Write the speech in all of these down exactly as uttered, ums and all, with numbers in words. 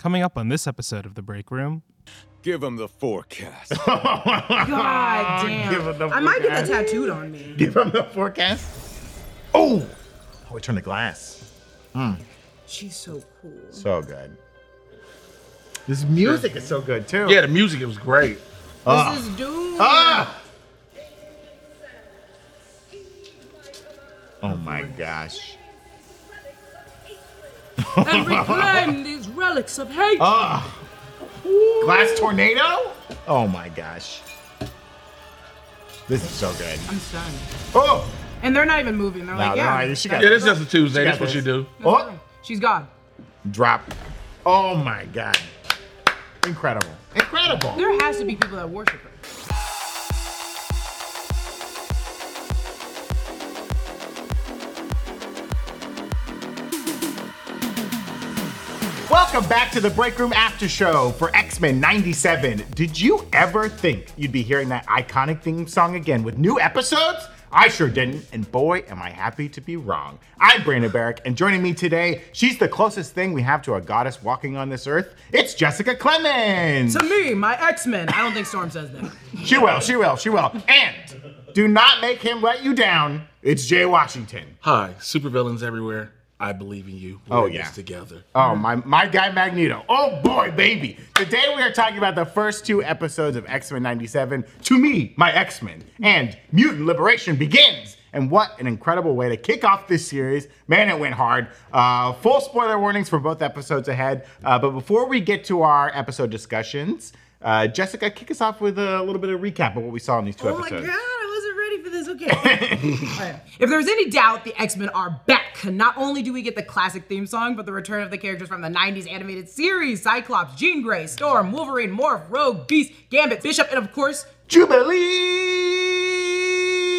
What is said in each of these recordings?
Coming up on this episode of The Break Room. Give him the forecast. God damn. Give him the I might get that forecast. tattooed on me. Give him the forecast. Oh! Oh, it turned the glass. Mm. She's so cool. So good. This music is so good, too. Yeah, the music was great. Ah. This is Doom. Ah! Oh my gosh. And reclaim these relics of hate. Ah! Glass tornado? Oh my gosh. This is so good. I'm stunned. Oh! And they're not even moving. They're No, like, they're yeah. not. She got Yeah, this is just a Tuesday. She That's got what she this. do. Oh! She's God. Drop. Oh my god. Incredible. Incredible. There has to be people that worship her. Welcome back to the Break Room After Show for X-Men ninety-seven. Did you ever think you'd be hearing that iconic theme song again with new episodes? I sure didn't, and boy, am I happy to be wrong. I'm Brandon Barrick, and joining me today, she's the closest thing we have to a goddess walking on this earth. It's Jessica Clemens. To me, my X-Men. I don't think Storm says that. She will, she will, she will. And do not make him let you down. It's Jay Washington. Hi, supervillains everywhere. I believe in you. We're Oh, in yeah. this together. Oh, my my guy Magneto. Oh boy, baby. Today we are talking about the first two episodes of X-Men ninety-seven, To Me, My X-Men, and Mutant Liberation Begins. And what an incredible way to kick off this series. Man, it went hard. Uh, full spoiler warnings for both episodes ahead. Uh, but before we get to our episode discussions, uh, Jessica, kick us off with a little bit of recap of what we saw in these two Oh my episodes. god, I wasn't ready for this. Okay. Alright. If there's any doubt, the X-Men are back. Not only do we get the classic theme song, but the return of the characters from the nineties animated series: Cyclops, Jean Grey, Storm, Wolverine, Morph, Rogue, Beast, Gambit, Bishop, and of course, Jubilee!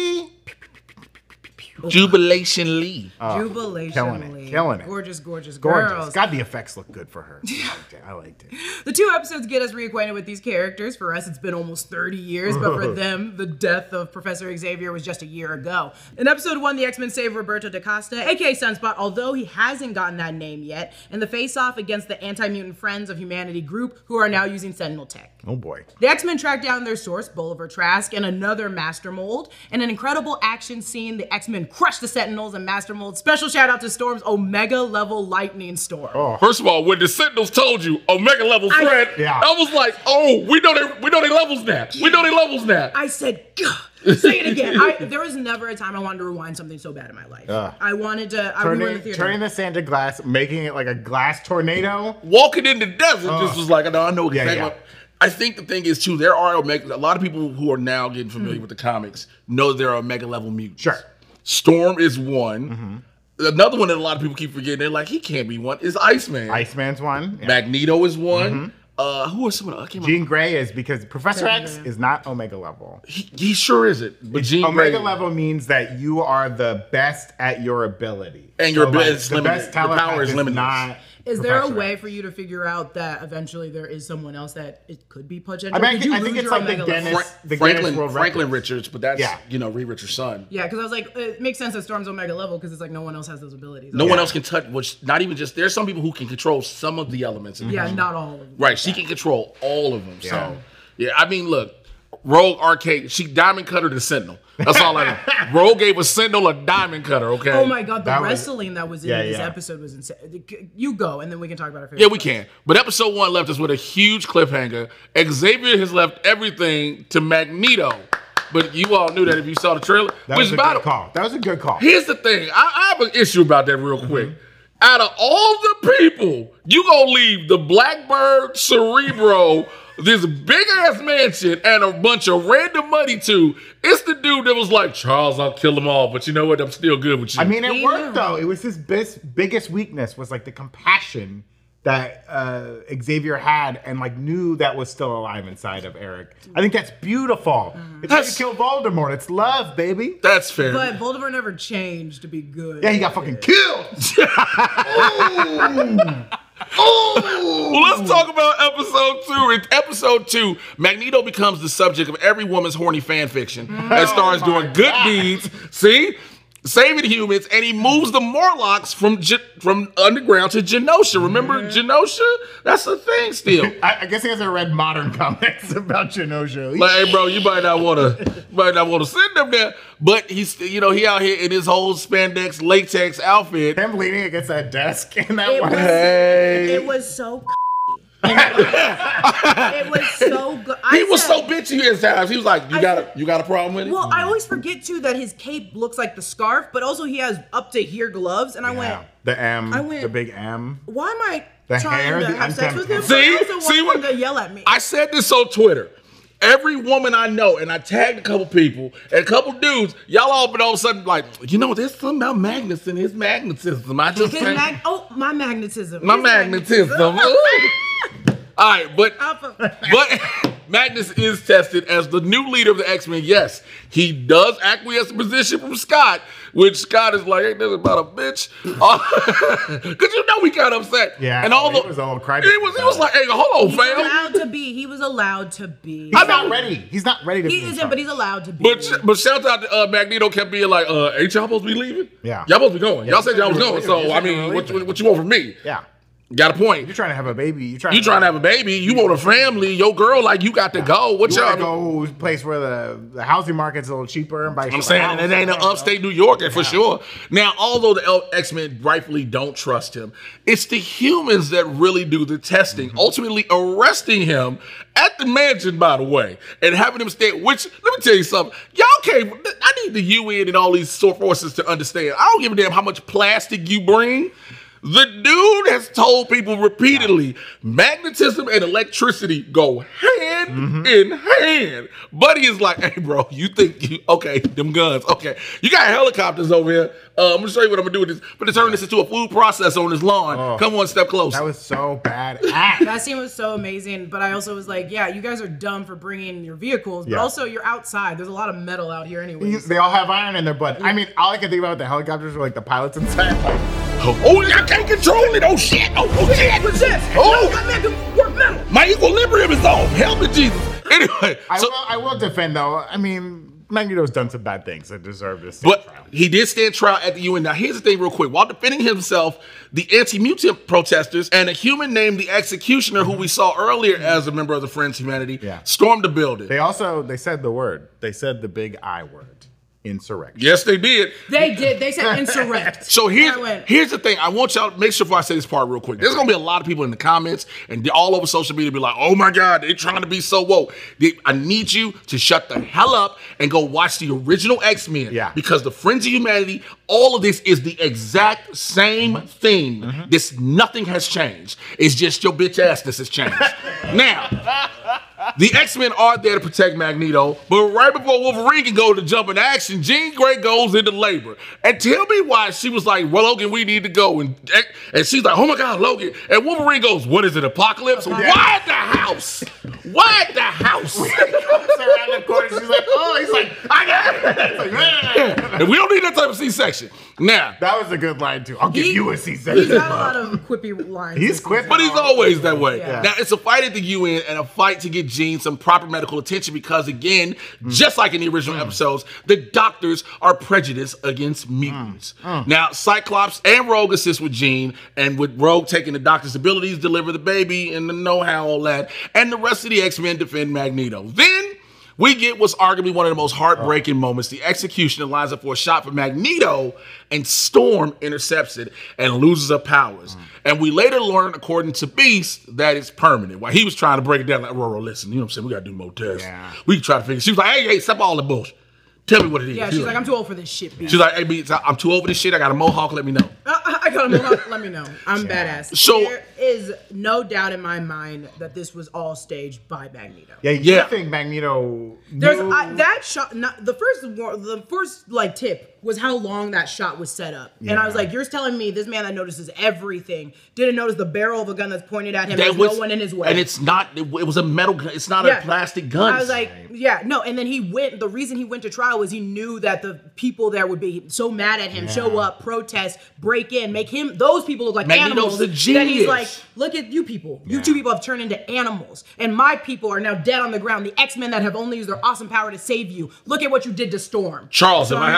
Jubilation Lee. Jubilation killing it, Lee. killing it. Gorgeous, gorgeous, Gorgeous. girls. God, the effects look good for her. I liked it. I liked it. The two episodes get us reacquainted with these characters. For us, it's been almost thirty years, but for them, the death of Professor Xavier was just a year ago. In episode one, the X-Men save Roberto da Costa, aka Sunspot, although he hasn't gotten that name yet, in the face-off against the Anti-Mutant Friends of Humanity group, who are now using Sentinel tech. Oh boy. The X-Men track down their source, Bolivar Trask, and another Master Mold. In an incredible action scene, the X-Men crush the Sentinels and Master Mold. Special shout out to Storm's Omega level Lightning Storm. Oh. First of all, when the Sentinels told you Omega level I- threat, I, Yeah. was like, oh, we know they we know they levels now. We know they levels now. I said, "Gah." Say it again. I, there was never a time I wanted to rewind something so bad in my life. Ugh. I wanted to. I, we were in the Turning, theater. turning this into glass, making it like a glass tornado. Walking in the desert just was like, no, I know Yeah, exactly. yeah. what- I think the thing is too, there are Omega. A lot of people who are now getting familiar with the comics know there are Omega level mutants. Sure. Storm is one. Another one that a lot of people keep forgetting. They're like, he can't be one. Is Iceman. Iceman's one. Yeah. Magneto is one. Uh, who are some of the? I can't remember. Jean Grey is because Professor X is not Omega level. He, he sure isn't. But Jean Omega Grey, level means that you are the best at your ability. And your ability like, is the limited. best Your power telepath is is limited. not Is there a Professor way X. for you to figure out that eventually there is someone else that it could be potential? I mean, I Did think- you I think lose it's your like the Omega level? Dennis- Fra- the Guinness Franklin World Franklin Records. Richards, but that's Yeah. you know Reed Richards' son. Yeah, because I was like, it makes sense that Storm's Omega level because it's like no one else has those abilities. No Okay. one else can touch. Which not even just there's some people who can control some of the elements. In the Yeah, comic. not all of them. Right, she can control all of them. Yeah. So, yeah, I mean, look, Rogue Arcade, she diamond cutter the Sentinel. That's all I know. Rogue gave a Sentinel a diamond cutter, okay? Oh my god, the That was- wrestling that was in Yeah, this yeah. episode was insane. You go, and then we can talk about our favorite. Yeah, we parts. can. But episode one left us with a huge cliffhanger. Xavier has left everything to Magneto. But you all knew that if you saw the trailer. That which was a by good the- call. That was a good call. Here's the thing. I, I have an issue about that real quick. Out of all the people, you gonna leave the Blackbird, Cerebro, this big ass mansion, and a bunch of random money too. It's the dude that was like, Charles, I'll kill them all, but you know what? I'm still good with you. I mean, it He worked knew. though. It was his best, biggest weakness was like the compassion that uh, Xavier had and like knew that was still alive inside of Eric. I think that's beautiful. It's how you That's- kill Voldemort. It's love, baby. that's fair. But Voldemort never changed to be good. Yeah, he got fucking killed. Well, let's talk about episode two. In episode two, Magneto becomes the subject of every woman's horny fan fiction and starts Oh my doing good God. deeds. See? saving humans, and he moves the Morlocks from Ge- from underground to Genosha. Remember Mm-hmm. Genosha? That's a thing still. I, I guess he hasn't read modern comics about Genosha. Like, hey, bro, you might not want to, might not want to send him there. But he's, you know, he out here in his whole spandex latex outfit. Him leaning against that desk and that It one. was, Hey. it was so. It was so good. He I was said- so bitchy at times. He was like, "You I got a, said- you got a problem with it?" Well, I always forget too that his cape looks like the scarf, but also he has up to here gloves, and I Yeah. went, The M, I went- the big M. why am I The trying hair, to the have sex with him? unkempt But See? I also See want what- him to yell at me. I said this on Twitter. Every woman I know, and I tagged a couple people and a couple dudes, y'all all been all of a sudden like, you know, there's something about Magnus and his magnetism. I just His think mag- oh, my magnetism. my His magnetism. Ooh. All right, but Alpha. but Magnus is tested as the new leader of the X-Men. Yes, he does acquiesce the position from Scott, which Scott is like, ain't this about a bitch? Because you know we got upset. Yeah, and all he the was all crybaby He was, he was like, hey, hold on, He was fam. allowed to be. He was allowed to be. He's I not know. ready. He's not ready to He be in isn't, charge. but he's allowed to be. But but shout out to uh, Magneto kept being like, uh, ain't y'all supposed to be leaving? Yeah. Y'all supposed to be going. Y'all said y'all was you were going. leaving. So You I said you mean, were what, leaving. what you want from me? Yeah. Got a point. You're trying to have a baby. You're trying You trying to have a baby? You want a family? Your girl like you got to go. What You y'all? want to go place where the, the housing market's a little cheaper and buy I'm some saying house. it ain't an upstate New Yorker for sure. Now, although the X-Men rightfully don't trust him, it's the humans that really do the testing, Mm-hmm. ultimately arresting him at the mansion, by the way, and having him stay. Which, let me tell you something, y'all can't. I need the U N and all these sort forces to understand. I don't give a damn how much plastic you bring. The dude has told people repeatedly, magnetism and electricity go hand Mm-hmm. in hand. Buddy is like, hey, bro, you think you, okay, them guns, okay. You got helicopters over here. Uh, I'm gonna show you what I'm gonna do with this. But to turn this into a food processor on his lawn. Oh. Come one step closer. That was so bad. That scene was so amazing, but I also was like, yeah, you guys are dumb for bringing your vehicles, but Yeah. also you're outside. There's a lot of metal out here anyways. They all have iron in their blood. I mean, all I can think about with the helicopters were like the pilots inside. Like, oh, I can't control it. Oh, shit. Oh, oh shit. What's this? Oh. No, that man can work metal. My equilibrium is off. Help me, Jesus. Anyway, I, so, will, I will defend though. I mean, Magneto's done some bad things that deserve this. But trial. he did stand trial at the U N. Now, here's the thing, real quick. While defending himself, the anti-mutant protesters and a human named the Executioner, who we saw earlier as a member of the Friends Humanity, Yeah. stormed the building. They also they said the word. They said the big I word. Insurrection. Yes, they did. They did. They said insurrect. So here's I went, here's the thing. I want y'all to make sure before I say this part real quick. There's gonna be a lot of people in the comments and all over social media be like, "Oh my God, they're trying to be so woke." They, I need you to shut the hell up and go watch the original X-Men. Yeah. Because the Friends of Humanity, all of this is the exact same thing. Mm-hmm. This nothing has changed. It's just your bitch assness has changed. Now. The X-Men are there to protect Magneto, but right before Wolverine can go to jump in action, Jean Grey goes into labor. And tell me why she was like, well, Logan, we need to go. And, and she's like, oh my God, Logan. And Wolverine goes, what is it, Apocalypse? Why at the house? Why at the house? Comes around the corner. She's like, oh, he's like, I got it. It's like, "Yeah." And we don't need that type of C-section. Now, That was a good line too. I'll give He- you a He's C-section. got a lot of quippy lines. He's quippy. but he's always that way. Yeah. Now, it's a fight at the U N and a fight to get Jean some proper medical attention because, again, just like in the original episodes, the doctors are prejudiced against mutants. Now, Cyclops and Rogue assist with Jean, and with Rogue taking the doctor's abilities, deliver the baby, and the know-how, all that, and the rest of the X-Men defend Magneto. Then we get what's arguably one of the most heartbreaking moments. The Executioner lines up for a shot for Magneto, and Storm intercepts it and loses her powers. And we later learn, according to Beast, that it's permanent. While he was trying to break it down, like, Roro, listen, you know what I'm saying? We got to do more tests. Yeah. We can try to figure. She was like, hey, hey, stop all the bullshit. Tell me what it is. Yeah, she's like, I'm too old for this shit, bitch. She's like, hey, Beast, I'm too over this shit. I got a mohawk. Let me know. I, I got him. Let me know. I'm badass. So- there is no doubt in my mind that this was all staged by Magneto. Yeah, you Yeah. think Magneto There's knew- I, that shot. Not, the first, war- the first like tip was how long that shot was set up, and I was Yeah. like, "You're telling me this man that notices everything didn't notice the barrel of a gun that's pointed at him? That There's was- no one in his way." And it's not, it, it was a metal gun. It's not Yeah. a plastic gun. I was like, yeah, no. And then he went. The reason he went to trial was he knew that the people there would be so mad at him, show up, protest, break in, make him. Those people look like Magneto's animals. the That genius. he's like, look at you people. You two people have turned into animals, and my people are now dead on the ground. The X-Men that have only used their awesome power to save you. Look at what you did to Storm. Charles, So if I'm I have like, to sacrifice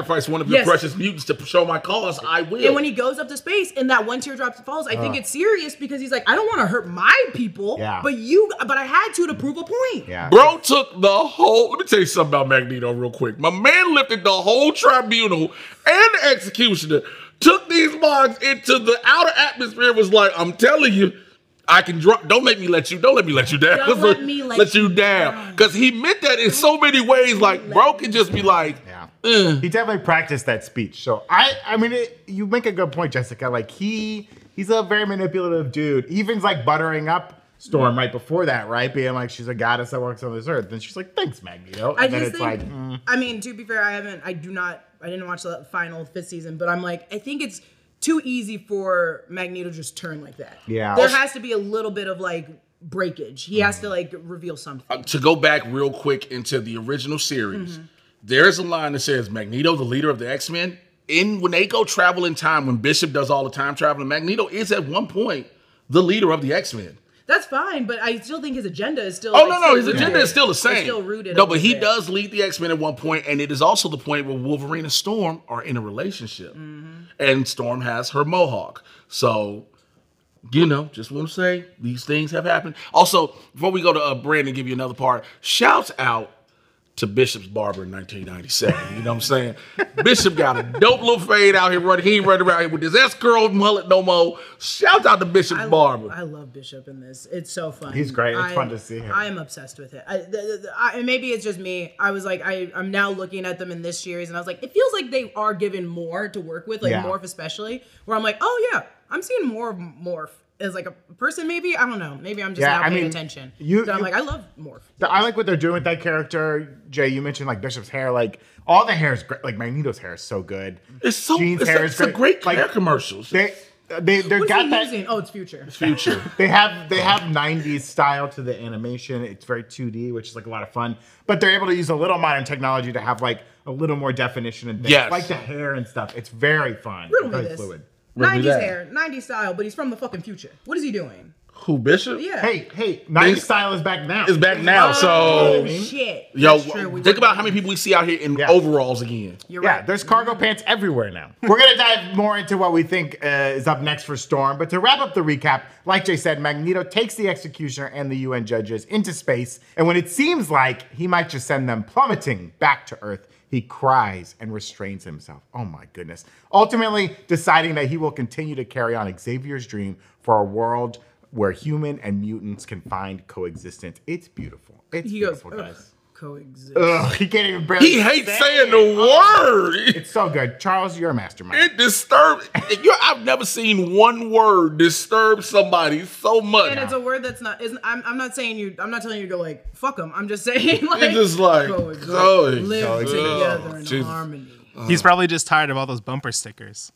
sacrifice one of your Yes. precious mutants to show my cause, I will. And when he goes up to space and that one teardrop falls, I think it's serious because he's like, I don't want to hurt my people, Yeah. but you, but I had to to prove a point. Yeah. Bro took the whole. Let me tell you something about Magneto real quick. My man lifted the whole tribunal and the executioner, took these minds into the outer atmosphere. Was like, I'm telling you, I can drop. Don't make me let you. Don't let me let you down. Don't let me let you you down. down. Because he meant that in so many ways. Like, bro can just be like, Yeah. eh. He definitely practiced that speech. So I, I mean, it, you make a good point, Jessica. Like he, he's a very manipulative dude. Even's like buttering up Storm right before that, right? Being like, she's a goddess that walks on this earth. And she's like, thanks, Magneto. And I then just it's think, like, mm. I mean, to be fair, I haven't, I do not, I didn't watch the final fifth season, but I'm like, I think it's too easy for Magneto to just turn like that. Yeah. There has to be a little bit of like breakage. He has to like reveal something. To go back real quick into the original series, Mm-hmm. there's a line that says Magneto, the leader of the X-Men, in when they go travel in time, when Bishop does all the time traveling, Magneto is at one point the leader of the X-Men. That's fine, but I still think his agenda is still. Oh like, no, no, still his rooted. agenda is still the same. It's still rooted. No, a but he little bit. does lead the X-Men at one point, and it is also the point where Wolverine and Storm are in a relationship, Mm-hmm. and Storm has her mohawk. So, you know, just want to say these things have happened. Also, before we go to uh, Brandon, give you another part. Shouts out to Bishop's barber in nineteen ninety-seven. You know what I'm saying? Bishop got a dope little fade out here running. He ain't running around here with his S-curl mullet no more. Shout out to Bishop's I, barber. I love Bishop in this. It's so fun. He's great. It's I- fun to see him. I am obsessed with it. I, the, the, the- I, and maybe it's just me. I was like, I, I'm now looking at them in this series, and I was like, it feels like they are given more to work with, like Yeah. Morph especially. Where I'm like, oh yeah, I'm seeing more of Morph as like a person. Maybe I don't know. Maybe I'm just Yeah, now I paying mean, attention. you- But I'm you- like, I love Morph. I like what they're doing with that character. Jay, you mentioned like Bishop's hair. Like all the hair is great. Like Magneto's hair is so good. It's so Jean's it's, hair a, is it's a great. great Like, hair commercials. They they they What's got he that. using? Oh, it's Future. Future. They have they have nineties style to the animation. It's very two D, which is like a lot of fun. But they're able to use a little modern technology to have like a little more definition and things. Yes. Like the hair and stuff. It's very fun. Riddle me Very this. fluid. nineties that? hair, nineties style, but he's from the fucking future. What is he doing? Who, Bishop? Yeah. Hey, hey, nineties They- style is back now. Is back now. Oh So, shit. yo, That's true. We think were- about how many people we see out here in Yeah. overalls again. You're Yeah, right. there's cargo pants everywhere now. We're gonna dive more into what we think uh, is up next for Storm, but to wrap up the recap, like Jay said, Magneto takes the Executioner and the U N judges into space, and when it seems like he might just send them plummeting back to Earth, he cries and restrains himself. Oh my goodness. Ultimately, deciding that he will continue to carry on Xavier's dream for a world where human and mutants can find coexistence. It's beautiful. It's He goes, beautiful, "Ugh, guys. coexist. Ugh, he can't even barely He hates say saying it. the word. It's so good. Charles, you're a mastermind. It disturbs. you I've never seen one word disturb somebody so much. And it's a word that's not. Isn't, I'm, I'm not saying you. I'm not telling you to go like fuck them. I'm just saying like It's just like, coexist, coexist. live Coexist. together in Jesus. harmony. He's probably just tired of all those bumper stickers.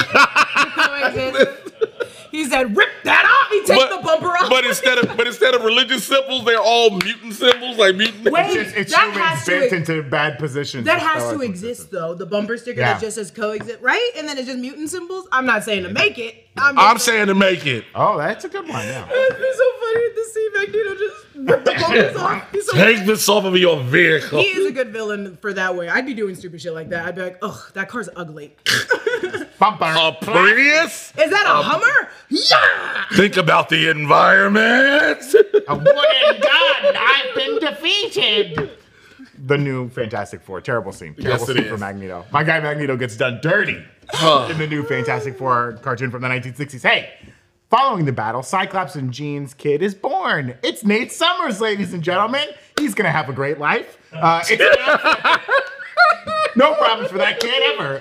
Coexist. He said, "Rip that off." He takes the bumper off. But instead of but instead of religious symbols, they're all mutant symbols, like mutant. Wait, It's just, it's that humans has bent to. into bad positions. That to has spell to out exist consistent. though. The bumper sticker Yeah. that just says coexist, right? And then it's just mutant symbols. I'm not saying to make it. I'm, just I'm saying to make it. Oh, that's a good one. Yeah. It's so funny to see Magneto just rip the bumpers off. He's so Take this off of your vehicle. He is a good villain for that way. I'd be doing stupid shit like that. I'd be like, ugh, that car's ugly. Bumper. A Prius? Is that a Hummer? Yeah! Think about the environment. A wooden gun. I've been defeated. The new Fantastic Four. Terrible scene. Terrible Yes, it scene for is. Magneto. My guy Magneto gets done dirty in the new Fantastic Four cartoon from the nineteen sixties. Hey, following the battle, Cyclops and Jean's kid is born. It's Nate Summers, ladies and gentlemen. He's gonna have a great life. Uh, it's no problems for that kid ever.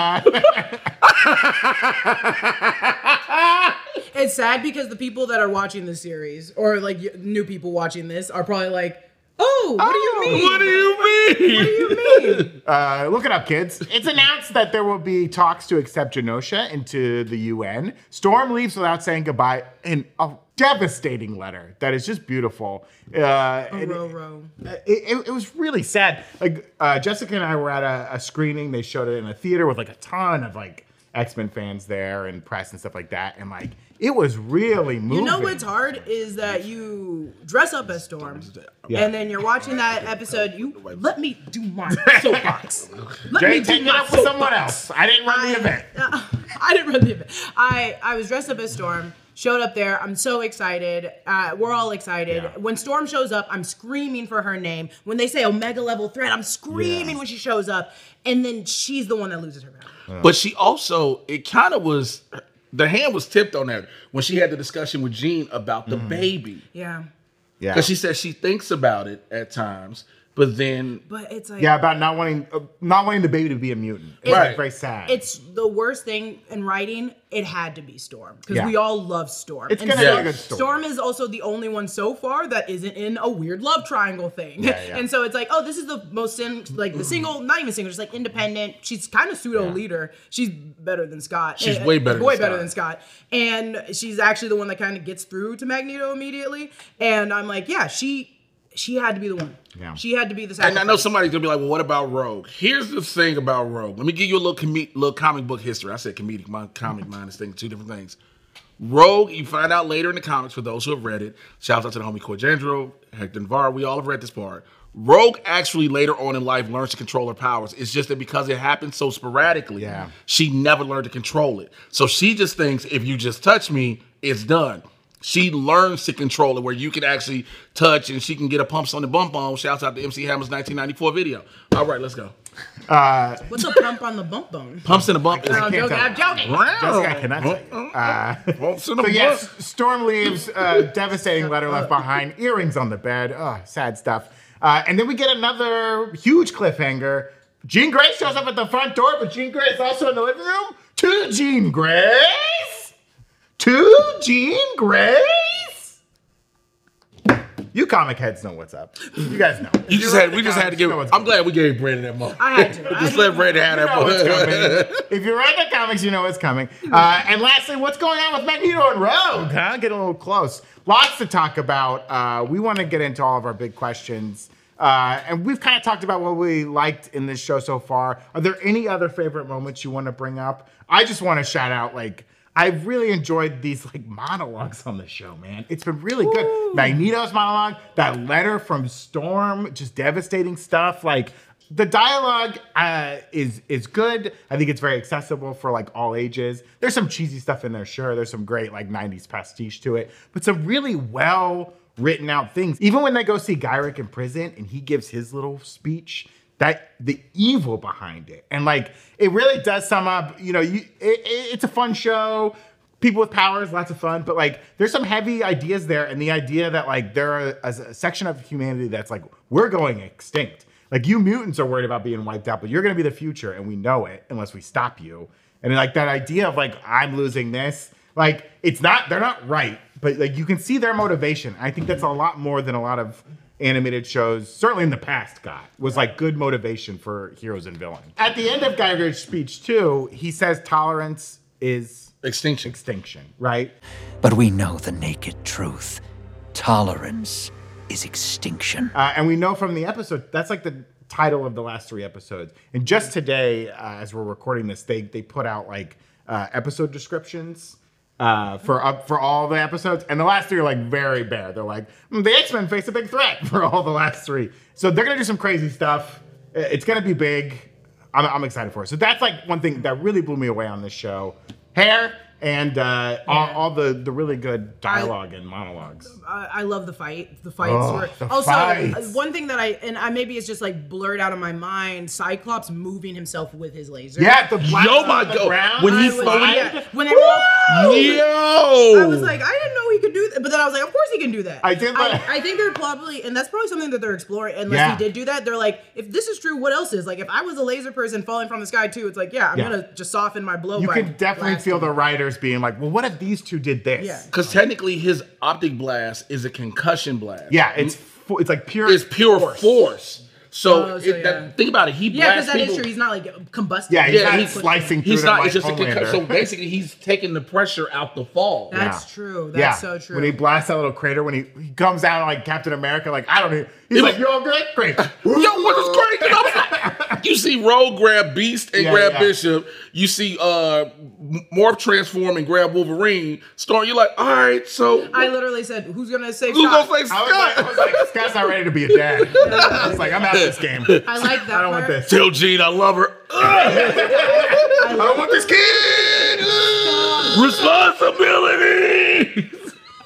Uh, It's sad because the people that are watching this series, or like y- new people watching this, are probably like, oh, what do you mean? What do you mean? What do you mean? Uh, look it up, kids. It's announced that there will be talks to accept Genosha into the U N. Storm leaves without saying goodbye in a devastating letter that is just beautiful. Uh, and row, row. It, it, it was really sad. Like uh, Jessica and I were at a, a screening. They showed it in a theater with like a ton of like X-Men fans there and press and stuff like that. And like, it was really moving. You know what's hard is that you dress up as Storm, Yeah. and then you're watching that episode. You let me do my soapbox. Let Jay, me do take it my up with someone soapbox. else. I didn't run the event. Uh, I didn't run the event. I, I was dressed up as Storm, showed up there. I'm so excited. Uh, we're all excited. Yeah. When Storm shows up, I'm screaming for her name. When they say Omega level threat, I'm screaming Yeah. when she shows up. And then she's the one that loses her power. But she also, it kind of was, the hand was tipped on that when she had the discussion with Jean about the baby. Yeah. Yeah. Because she said she thinks about it at times, but then But it's like... Yeah, about not wanting uh, not wanting the baby to be a mutant. It's Right. like very sad. It's the worst thing in writing. It had to be Storm because Yeah. we all love Storm. It's And gonna be Yeah. a good story. Storm is also the only one so far that isn't in a weird love triangle thing. Yeah, yeah. And so it's like, oh, this is the most sin, like the single, not even single, just like independent. She's kind of pseudo leader. She's better than Scott. She's Eh, way better way than better Scott. than Scott. And she's actually the one that kind of gets through to Magneto immediately. And I'm like, yeah, she she had to be the one. Yeah. She had to be the and sacrifice. I know somebody's gonna be like, well, what about Rogue? Here's the thing about Rogue. Let me give you a little com- little comic book history. I said comedic, my comic mind is thinking two different things. Rogue, you find out later in the comics for those who have read it. Shouts out to the homie Coy Jandro, Hector Navarro. We all have read this part. Rogue actually later on in life learns to control her powers. It's just that because it happens so sporadically, Yeah. she never learned to control it. So she just thinks if you just touch me, it's done. She learns to control it where you can actually touch and she can get a pumps on the bump on. Shouts out to M C Hammer's nineteen ninety-four video. All right, let's go. What's a pump on the bump bone? Pumps in the bump. I'm can't joking. tell. I'm joking. Jessica, I cannot tell you. Uh, Pumps in the So bump. yes, Storm leaves. Uh, devastating letter left behind. Earrings on the bed. Oh, sad stuff. Uh, and then we get another huge cliffhanger. Jean Grey shows up at the front door, but Jean Grey is also in the living room. Two Jean Greys. Two Jean Greys. You comic heads know what's up. You guys know. You just had. We just had to give. Know what's I'm glad we gave Brandon that moment. I had to. Just I- let Brandon have You know what's that. coming. If you read the comics, you know what's coming. Uh, and lastly, what's going on with Magneto and Rogue? Huh? Get a little close. Lots to talk about. Uh, we want to get into all of our big questions. Uh, and we've kind of talked about what we liked in this show so far. Are there any other favorite moments you want to bring up? I just want to shout out, like, I've really enjoyed these like monologues on the show, man. It's been really good. Magneto's monologue, that letter from Storm, just devastating stuff. Like the dialogue uh, is is good. I think it's very accessible for like all ages. There's some cheesy stuff in there, sure. There's some great like nineties pastiche to it, but some really well written out things. Even when they go see Gyrick in prison and he gives his little speech, that the evil behind it, and like it really does sum up. You know, you it, it, it's a fun show. People with powers, lots of fun, but like there's some heavy ideas there, and the idea that like there are a, a section of humanity that's like we're going extinct. Like you mutants are worried about being wiped out, but you're gonna be the future, and we know it unless we stop you. And like that idea of like I'm losing this, like it's not they're not right, but like you can see their motivation. I think that's a lot more than a lot of animated shows, certainly in the past, got was like good motivation for heroes and villains. At the end of Gyrick's speech too, he says tolerance is Extinction. extinction, right? But we know the naked truth. Tolerance is extinction. Uh, and we know from the episode, that's like the title of the last three episodes. And just today, uh, as we're recording this, they they put out like uh, episode descriptions uh, for up for all the episodes. And the last three are like very bare. They're like, mm, the X-Men face a big threat for all the last three. So they're going to do some crazy stuff. It's going to be big. I'm, I'm excited for it. So that's like one thing that really blew me away on this show. Hair and uh, all, all the, the really good dialogue and monologues. I, I love the fight. The fights Oh, were the also fights. uh, one thing that I and I maybe it's just like blurred out of my mind. Cyclops moving himself with his laser. Yeah, the black Yo, on my the God. ground. When he I was, flied- when, yeah, when they were all, Yo! I was like, I didn't know he could do that, but then I was like, of course he can do that. I did, but- I, I think they're probably, and that's probably something that they're exploring. Unless Yeah. he did do that, they're like, if this is true, what else is? Like, if I was a laser person falling from the sky too, it's like, yeah, I'm Yeah. gonna just soften my blow. You by can definitely blasting. feel the writers being like, well, what if these two did this? Yeah. Because technically his optic blast is a concussion blast. Yeah, it's fu- it's like pure. It's pure force. So, Oh, so it, yeah. that, think about it. He Yeah, because blasts that is people. true. He's not like combusting. Yeah, he's Yeah, not he's- slicing through He's them not. like It's just a Homelander. concussion. So basically, he's taking the pressure out the fall. That's Yeah. true. That's yeah. so true. When he blasts that little crater, when he, he comes out like Captain America, like I don't know, he's It like, was- "You all good? Great." Yo, what is crazy? like you see Rogue grab Beast and Yeah, grab yeah. Bishop. You see uh, Morph transform and grab Wolverine. Storm, you're like, all right, so I literally said, "Who's gonna save who's Scott?" gonna say I was, like, I Scott? was like, Scott's not ready to be a dad. I was like, I'm out of this game. I like that I don't part. want this. Tell Jean I love her. I don't want this kid. Responsibility.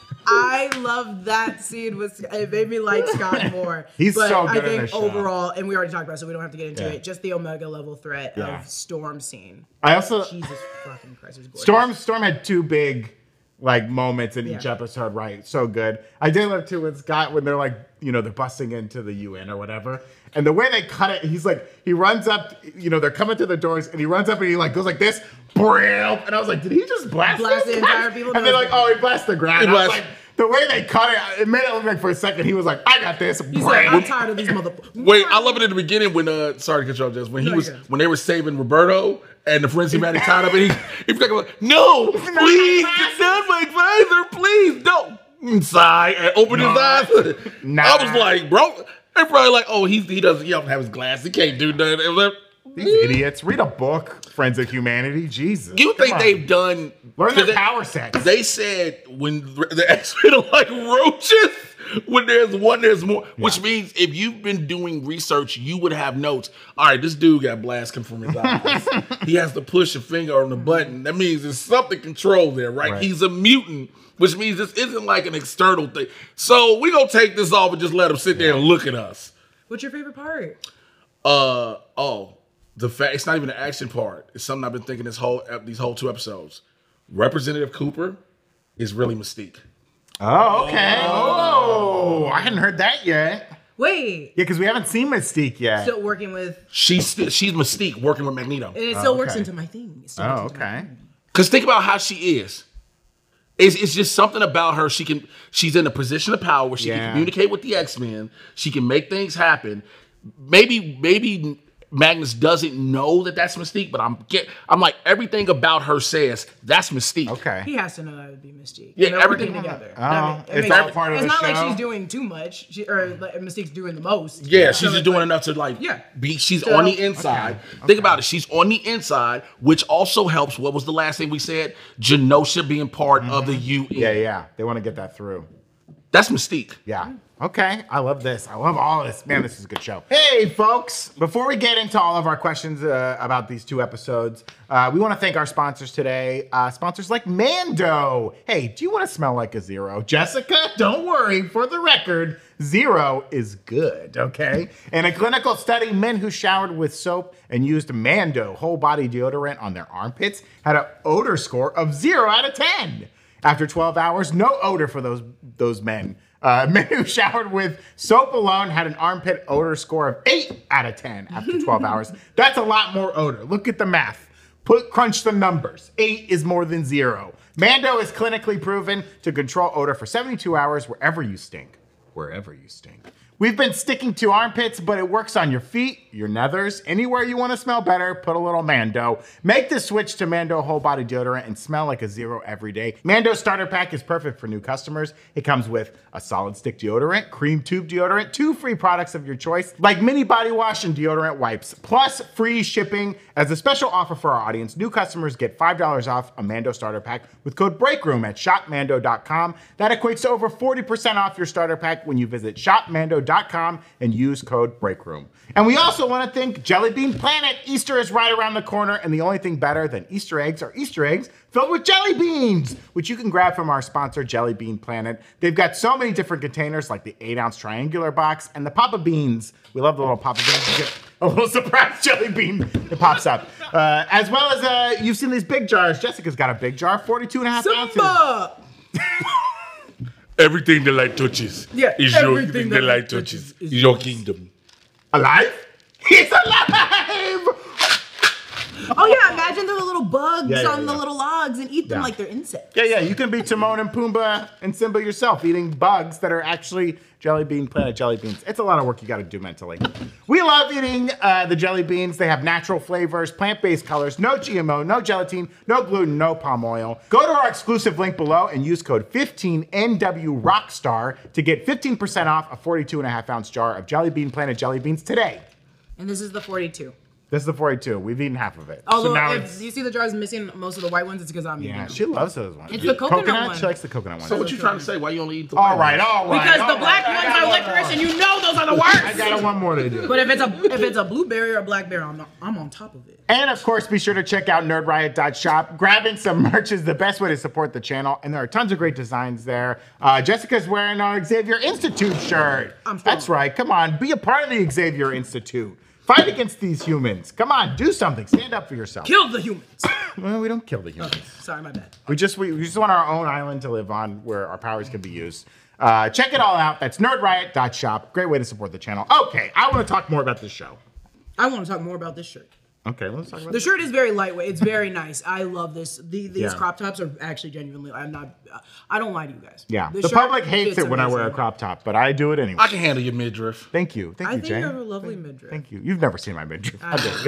I love that scene. Was it made me like Scott more. He's but so good I in think this show. overall, and we already talked about it, so we don't have to get into Yeah. it. Just the Omega level threat Yeah. of Storm scene. I also Jesus fucking Christ, it was gorgeous. Storm Storm had two big like moments in each Yeah. episode, right? So good. I did love too with Scott when they're like, you know, they're busting into the U N or whatever. And the way they cut it, he's like, he runs up, you know, they're coming to the doors and he runs up and he like goes like this, bram. And I was like, did he just blast, Blast those the guys? entire people? And No, they're like, oh, he blasted the ground. He I was blast- like, the way they cut it, it made it look like for a second he was like, I got this. He's like, Bram. I'm tired of these motherfuckers. Wait, I love it in the beginning when uh sorry to cut you off, Jess, when he No, was you're good. when they were saving Roberto and the forensic man tied up and he he was like, no, please, it's not my advisor, please, don't inside and open his eyes. Nah. I was like, bro, they're probably like, oh, he's he doesn't he don't have his glass, he can't do nothing. It was like, These idiots. Read a book, Friends of Humanity. Jesus. you Come think on. they've done Learn their they- power sets. They said when the X-Men are like roaches, when there's one, there's more. Which means if you've been doing research, you would have notes. All right, this dude got blasted from his eyes. He has to push a finger on the button. That means there's something controlled there, right? Right. He's a mutant, which means this isn't like an external thing. So we gonna take this off and just let him sit there and look at us. What's your favorite part? Uh oh, the fact it's not even the action part. It's something I've been thinking this whole these whole two episodes. Representative Cooper is really Mystique. Oh, okay. Oh, I hadn't heard that yet. Wait, Yeah, because we haven't seen Mystique yet. still working with, She's still, she's Mystique working with Magneto. and it still works okay. into my thing. It still oh, works into my okay. thing. Cause think about how she is. It's, it's just something about her. She can. She's in a position of power where she Yeah. can communicate with the X-Men. She can make things happen. Maybe maybe Magnus doesn't know that that's Mystique, but I'm get. I'm like everything about her says that's Mystique. Okay. He has to know that would be Mystique. Yeah, They're everything- working together. Oh, I mean, it it's makes- all part of It's the not like show? she's doing too much, she, or like Mystique's doing the most. Yeah, So she's just it's doing like- enough to like Yeah. be. She's So- on the inside. Think about it. She's on the inside, which also helps. What was the last thing we said? Genosha being part of the U N. Yeah, yeah. They want to get that through. That's Mystique. Yeah. Okay. I love this. I love all this. Man, this is a good show. Hey, folks. Before we get into all of our questions uh, about these two episodes, uh, we want to thank our sponsors today. Uh, sponsors like Mando. Hey, do you want to smell like a zero? Jessica, don't worry. For the record, zero is good, okay? In a clinical study, men who showered with soap and used Mando whole body deodorant on their armpits had an odor score of zero out of ten. After twelve hours, no odor for those those men. Uh, men who showered with soap alone had an armpit odor score of eight out of ten after twelve hours. That's a lot more odor. Look at the math. Put crunch the numbers. Eight is more than zero. Mando is clinically proven to control odor for seventy-two hours wherever you stink. Wherever you stink. We've been sticking to armpits, but it works on your feet, your nethers, anywhere you want to smell better, put a little Mando. Make the switch to Mando whole body deodorant and smell like a zero every day. Mando starter pack is perfect for new customers. It comes with a solid stick deodorant, cream tube deodorant, two free products of your choice, like mini body wash and deodorant wipes, plus free shipping. As a special offer for our audience, new customers get five dollars off a Mando starter pack with code BREAKROOM at shop mando dot com. That equates to over forty percent off your starter pack when you visit shop mando dot com and use code BREAKROOM. And we also want to thank Jelly Bean Planet. Easter is right around the corner, and the only thing better than Easter eggs are Easter eggs filled with jelly beans, which you can grab from our sponsor, Jelly Bean Planet. They've got so many different containers, like the eight ounce triangular box and the Papa Beans. We love the little Papa Beans. You get a little surprise jelly bean that pops up. Uh, as well as uh, you've seen these big jars. Jessica's got a big jar, forty-two and a half ounces. Simba! Everything the light touches Yeah, is your everything everything that the light light touches touches is your kingdom. Alive? He's alive! Oh yeah, imagine the little bugs Yeah, yeah, on the yeah. little logs and eat them Yeah. like they're insects. Yeah, yeah, you can be Timon and Pumbaa and Simba yourself, eating bugs that are actually Jelly Bean Planet jelly beans. It's a lot of work you gotta do mentally. We love eating uh, the jelly beans. They have natural flavors, plant-based colors, no G M O, no gelatin, no gluten, no palm oil. Go to our exclusive link below and use code fifteen N W Rockstar to get fifteen percent off a forty-two and a half ounce jar of Jelly Bean Planet jelly beans today. And this is the forty-two. This is the four eighty-two. We've eaten half of it. Although, so now if it's, you see the jars missing most of the white ones, it's because I'm eating yeah, them. she loves those ones. It's the coconut one. She likes the coconut one. So what you trying to say? Why you only eat the all white right, ones? all right. Because all the black right. ones I got are one licorice, more. and you know those are the worst. I got one more to do. But if it's a if it's a blueberry or a blackberry, I'm not, I'm on top of it. And of course, be sure to check out nerd riot dot shop. Grabbing some merch is the best way to support the channel, and there are tons of great designs there. Uh, Jessica's wearing our Xavier Institute shirt. I'm strong. That's right. Come on, be a part of the Xavier Institute. Fight against these humans. Come on, do something. Stand up for yourself. Kill the humans. Well, we don't kill the humans. Sorry, my bad. We just we, we just want our own island to live on where our powers can be used. Uh, check it all out. That's nerd riot dot shop. Great way to support the channel. Okay, I want to talk more about this show. I want to talk more about this shirt. Okay, let's talk about The this. shirt is very lightweight. It's very nice. I love this. The, these Yeah. crop tops are actually genuinely. I'm not. I don't lie to you guys. Yeah, This the shirt public hates fits it when I wear a amazing. crop top, but I do it anyway. I can handle your midriff. Thank you. Thank I you, think Jane. you have a lovely midriff. Thank you. You've never seen my midriff. How dare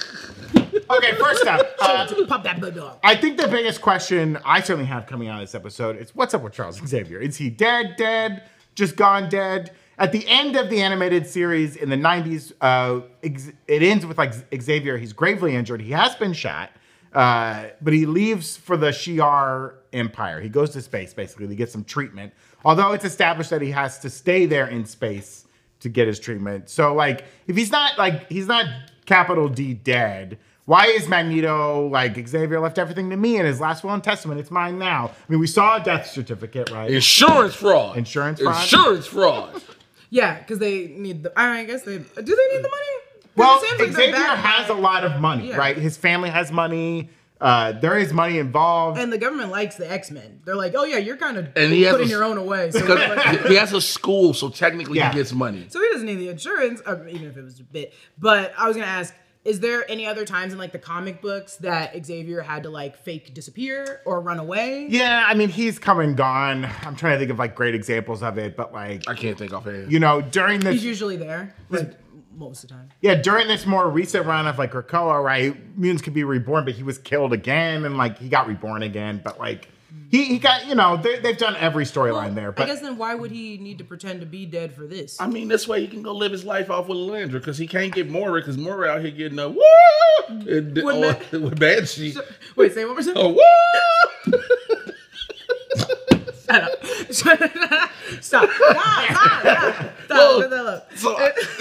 you. Okay, first up, uh, Pop that bud dog. I think the biggest question I certainly have coming out of this episode is what's up with Charles Xavier? Is he dead, dead, just gone dead? At the end of the animated series in the nineties, uh, ex- it ends with like Xavier, he's gravely injured. He has been shot, uh, but he leaves for the Shi'ar Empire. He goes to space, basically, to get some treatment. Although it's established that he has to stay there in space to get his treatment. So, like, if he's not, like, he's not capital D dead, why is Magneto, like, Xavier left everything to me in his last will and testament? It's mine now. I mean, we saw a death certificate, right? Insurance fraud. Insurance fraud? Insurance fraud. Yeah, because they need the. I guess they. Do they need the money? 'Cause Well, it seems like the Xavier bad has guy- a lot of money, Yeah. right? His family has money. Uh, there is money involved. And the government likes the X-Men. They're like, oh yeah, you're kind of And he has putting a- your own away. So, Because like- he has a school, so technically Yeah. he gets money. so he doesn't need the insurance, uh, even if it was a bit. But I was gonna ask, is there any other times in like the comic books that Xavier had to like fake disappear or run away? Yeah, I mean, he's come and gone. I'm trying to think of like great examples of it, but like, I can't think offhand. you know, during He's this, usually there, like most of the time. yeah, during this more recent run of like Krakoa, right? Mutants could be reborn, but he was killed again, and like he got reborn again, but like he, he got, you know, they, they've done every storyline there. But I guess then why would he need to pretend to be dead for this? I mean, this way he can go live his life off with Landra because he can't get Moira because Moira out here getting a woo and, With oh, Ba- with Banshee. Wait, say one more time. Oh, woo! Shut up. Shut up. Stop. Stop. Stop. Stop. Well, Shut that up. So,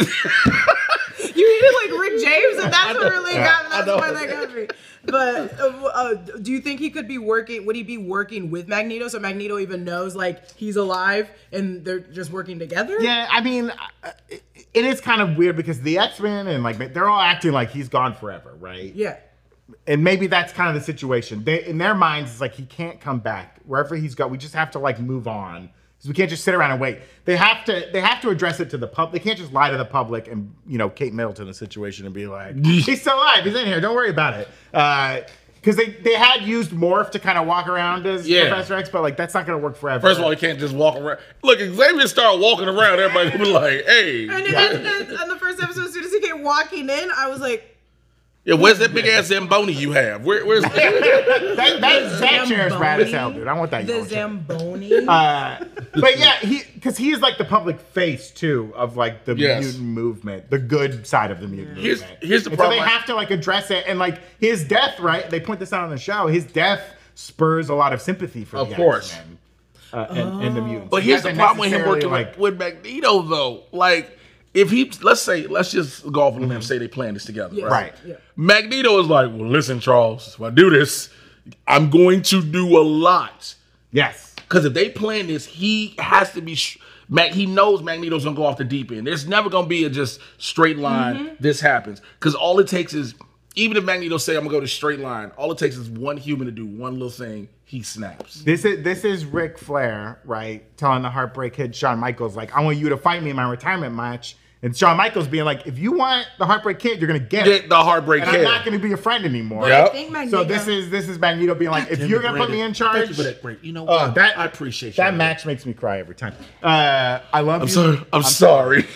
You needed like Rick James, and that's what really Yeah, got me. I That's know. why that got me. But uh, uh, do you think he could be working? Would he be working with Magneto so Magneto even knows like he's alive and they're just working together? yeah, I mean, uh, it, it is kind of weird because the X-Men and like they're all acting like he's gone forever, right? Yeah. And maybe that's kind of the situation. They, in their minds, it's like he can't come back. Wherever he's got, we just have to like move on. Because we can't just sit around and wait. They have to. They have to address it to the public. They can't just lie to the public and you know Kate Middleton the situation and be like, he's still alive. He's in here. Don't worry about it. Because they they had used Morph to kind of walk around as Yeah. Professor X, but like that's not going to work forever. first of all, he can't just walk around. Look, if Xavier start walking around, everybody will be like, hey. And then and on the first episode, as soon as he came walking in, I was like, Yeah, where's that big ass Zamboni you have? Where, where's that, that, that chair is rad as hell, Zamboni? dude. I want that. The yellow chair. Zamboni. Uh, but yeah, he because he is like the public face too of like the Yes. mutant movement, the good side of the mutant Here's- movement. here's the and problem So I- they have to like address it, and like his death, right? They point this out on the show. His death spurs a lot of sympathy for Of the course. X-Men uh, and, and the mutants. But He here's the hasn't problem with him necessarily, working like with, with Magneto, though. Like, if he, let's say, let's just go off on a limb, say they plan this together, Yeah. right? right. Yeah. Magneto is like, well, listen, Charles, if I do this, I'm going to do a lot. Yes. Because if they plan this, he has to be. Sh- Mag- he knows Magneto's gonna go off the deep end. There's never gonna be a just straight line. Mm-hmm. This happens because all it takes is, even if Magneto say I'm gonna go to straight line, all it takes is one human to do one little thing. He snaps. This is this is Ric Flair, right? Telling the Heartbreak Kid Shawn Michaels, like, I want you to fight me in my retirement match. And Shawn Michaels being like, if you want the Heartbreak Kid, you're gonna get it. Get the Heartbreak And Kid. I'm not gonna be your friend anymore. Yep. I think Magneto. So this is this is Magneto being like, if you're gonna put me in charge, Thank you for that, great. You know oh, what? that I appreciate you. that match makes me cry every time. Uh, I love I'm you. sorry. I'm, sorry.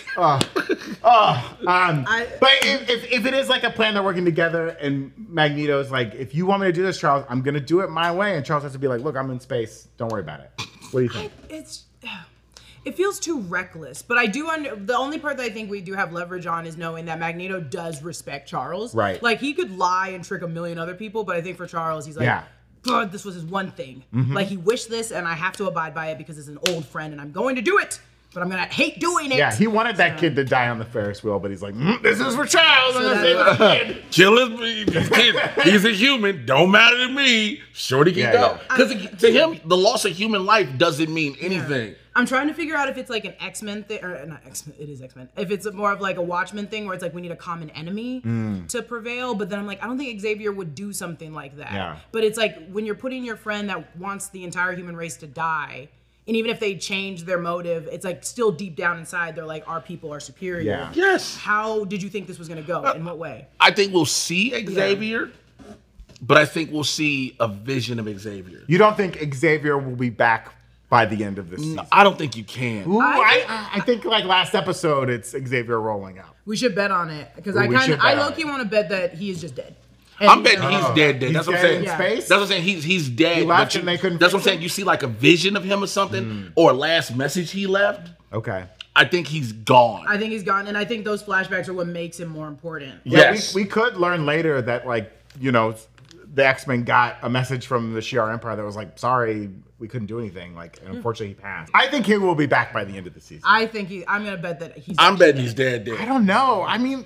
Oh, um, I- but if, if if it is like a plan, they're working together, and Magneto's like, if you want me to do this, Charles, I'm gonna do it my way, and Charles has to be like, look, I'm in space. Don't worry about it. What do you think? It's It feels too reckless, but I do under the only part that I think we do have leverage on is knowing that Magneto does respect Charles. Right. Like he could lie and trick a million other people, but I think for Charles, he's like, Yeah. God, this was his one thing. Mm-hmm. Like he wished this, and I have to abide by it because it's an old friend, and I'm going to do it. But I'm gonna hate doing it. Yeah, he wanted that kid to die on the Ferris wheel, but he's like, mm, this is for Charles. So and that- this is the kid. Kill his, his kid. He's a human. Don't matter to me. Shorty can Yeah, go. yeah. Because to him, the loss of human life doesn't mean anything. I'm trying to figure out if it's like an X-Men thing, or not X-Men, it is X-Men. If it's more of like a Watchmen thing where it's like we need a common enemy Mm. to prevail, but then I'm like, I don't think Xavier would do something like that. Yeah. But it's like when you're putting your friend that wants the entire human race to die, and even if they change their motive, it's like still deep down inside, they're like, our people are superior. Yeah. Yes. How did you think this was gonna go? In what way? I think we'll see Xavier, but I think we'll see a vision of Xavier. You don't think Xavier will be back by the end of this season? I don't think you can. Ooh, I I, think- I, I think like last episode, it's Xavier rolling out. We should bet on it because Ooh, I we kind should of, I bet on low-key it. want to bet that he is just dead. And I'm betting uh, he's dead, dead. He's That's what I'm dead saying. in Yeah. space? That's what I'm saying. He's he's dead. He left but you- and they couldn't That's fix what I'm saying. him? You see like a vision of him or something, or a last message he left. Okay. I think he's gone. I think he's gone, and I think those flashbacks are what makes him more important. Yeah, Yes. we, we could learn later that, like, you know, the X-Men got a message from the Shi'ar Empire that was like, sorry, we couldn't do anything. Like, and unfortunately, he passed. I think he will be back by the end of the season. I think he. I'm gonna bet that he's. I'm actually betting he's dead, I dead. don't know. I mean,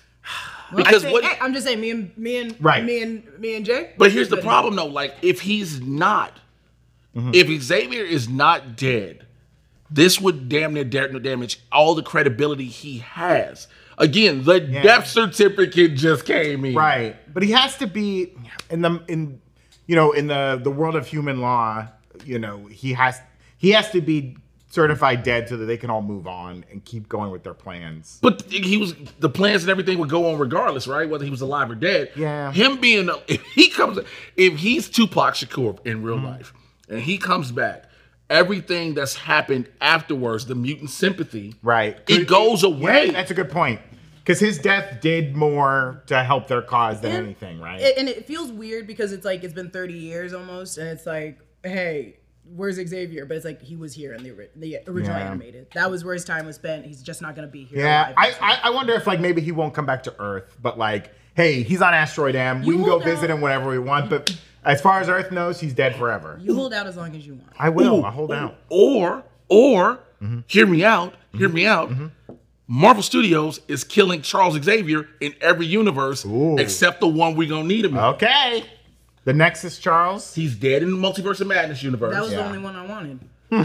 Because Hey, what? hey, I'm just saying, me and me and Right. me and me and Jay. But here's the But- problem, though. Like, if he's not, Mm-hmm. if Xavier is not dead, this would damn near da- damage all the credibility he has. Again, the Yeah. death certificate just came in. right. But he has to be in the in, you know, in the the world of human law. You know, he has he has to be certified dead so that they can all move on and keep going with their plans. But he was the plans and everything would go on regardless, right? Whether he was alive or dead. Yeah. Him being if he comes if he's Tupac Shakur in real Mm-hmm. life and he comes back, everything that's happened afterwards, the mutant sympathy, Right. it goes away. Yeah, that's a good point. Because his death did more to help their cause than And- anything, right? It- and it feels weird because it's like it's been thirty years almost, and it's like, hey, where's Xavier? But it's like he was here in the ori- the original Yeah. animated. That was where his time was spent. He's just not gonna be here. yeah, alive. I, I I wonder if like maybe he won't come back to Earth, but like, hey, he's on Asteroid M. We You can go hold visit out. him whenever we want, but as far as Earth knows, he's dead forever. You hold out as long as you want. I will. Ooh, I hold ooh, out. Or, or, Mm-hmm. hear me out, hear me out. Marvel Studios is killing Charles Xavier in every universe Ooh. except the one we're gonna need him in. Okay. The Nexus Charles. He's dead in the Multiverse of Madness universe. That was Yeah. the only one I wanted.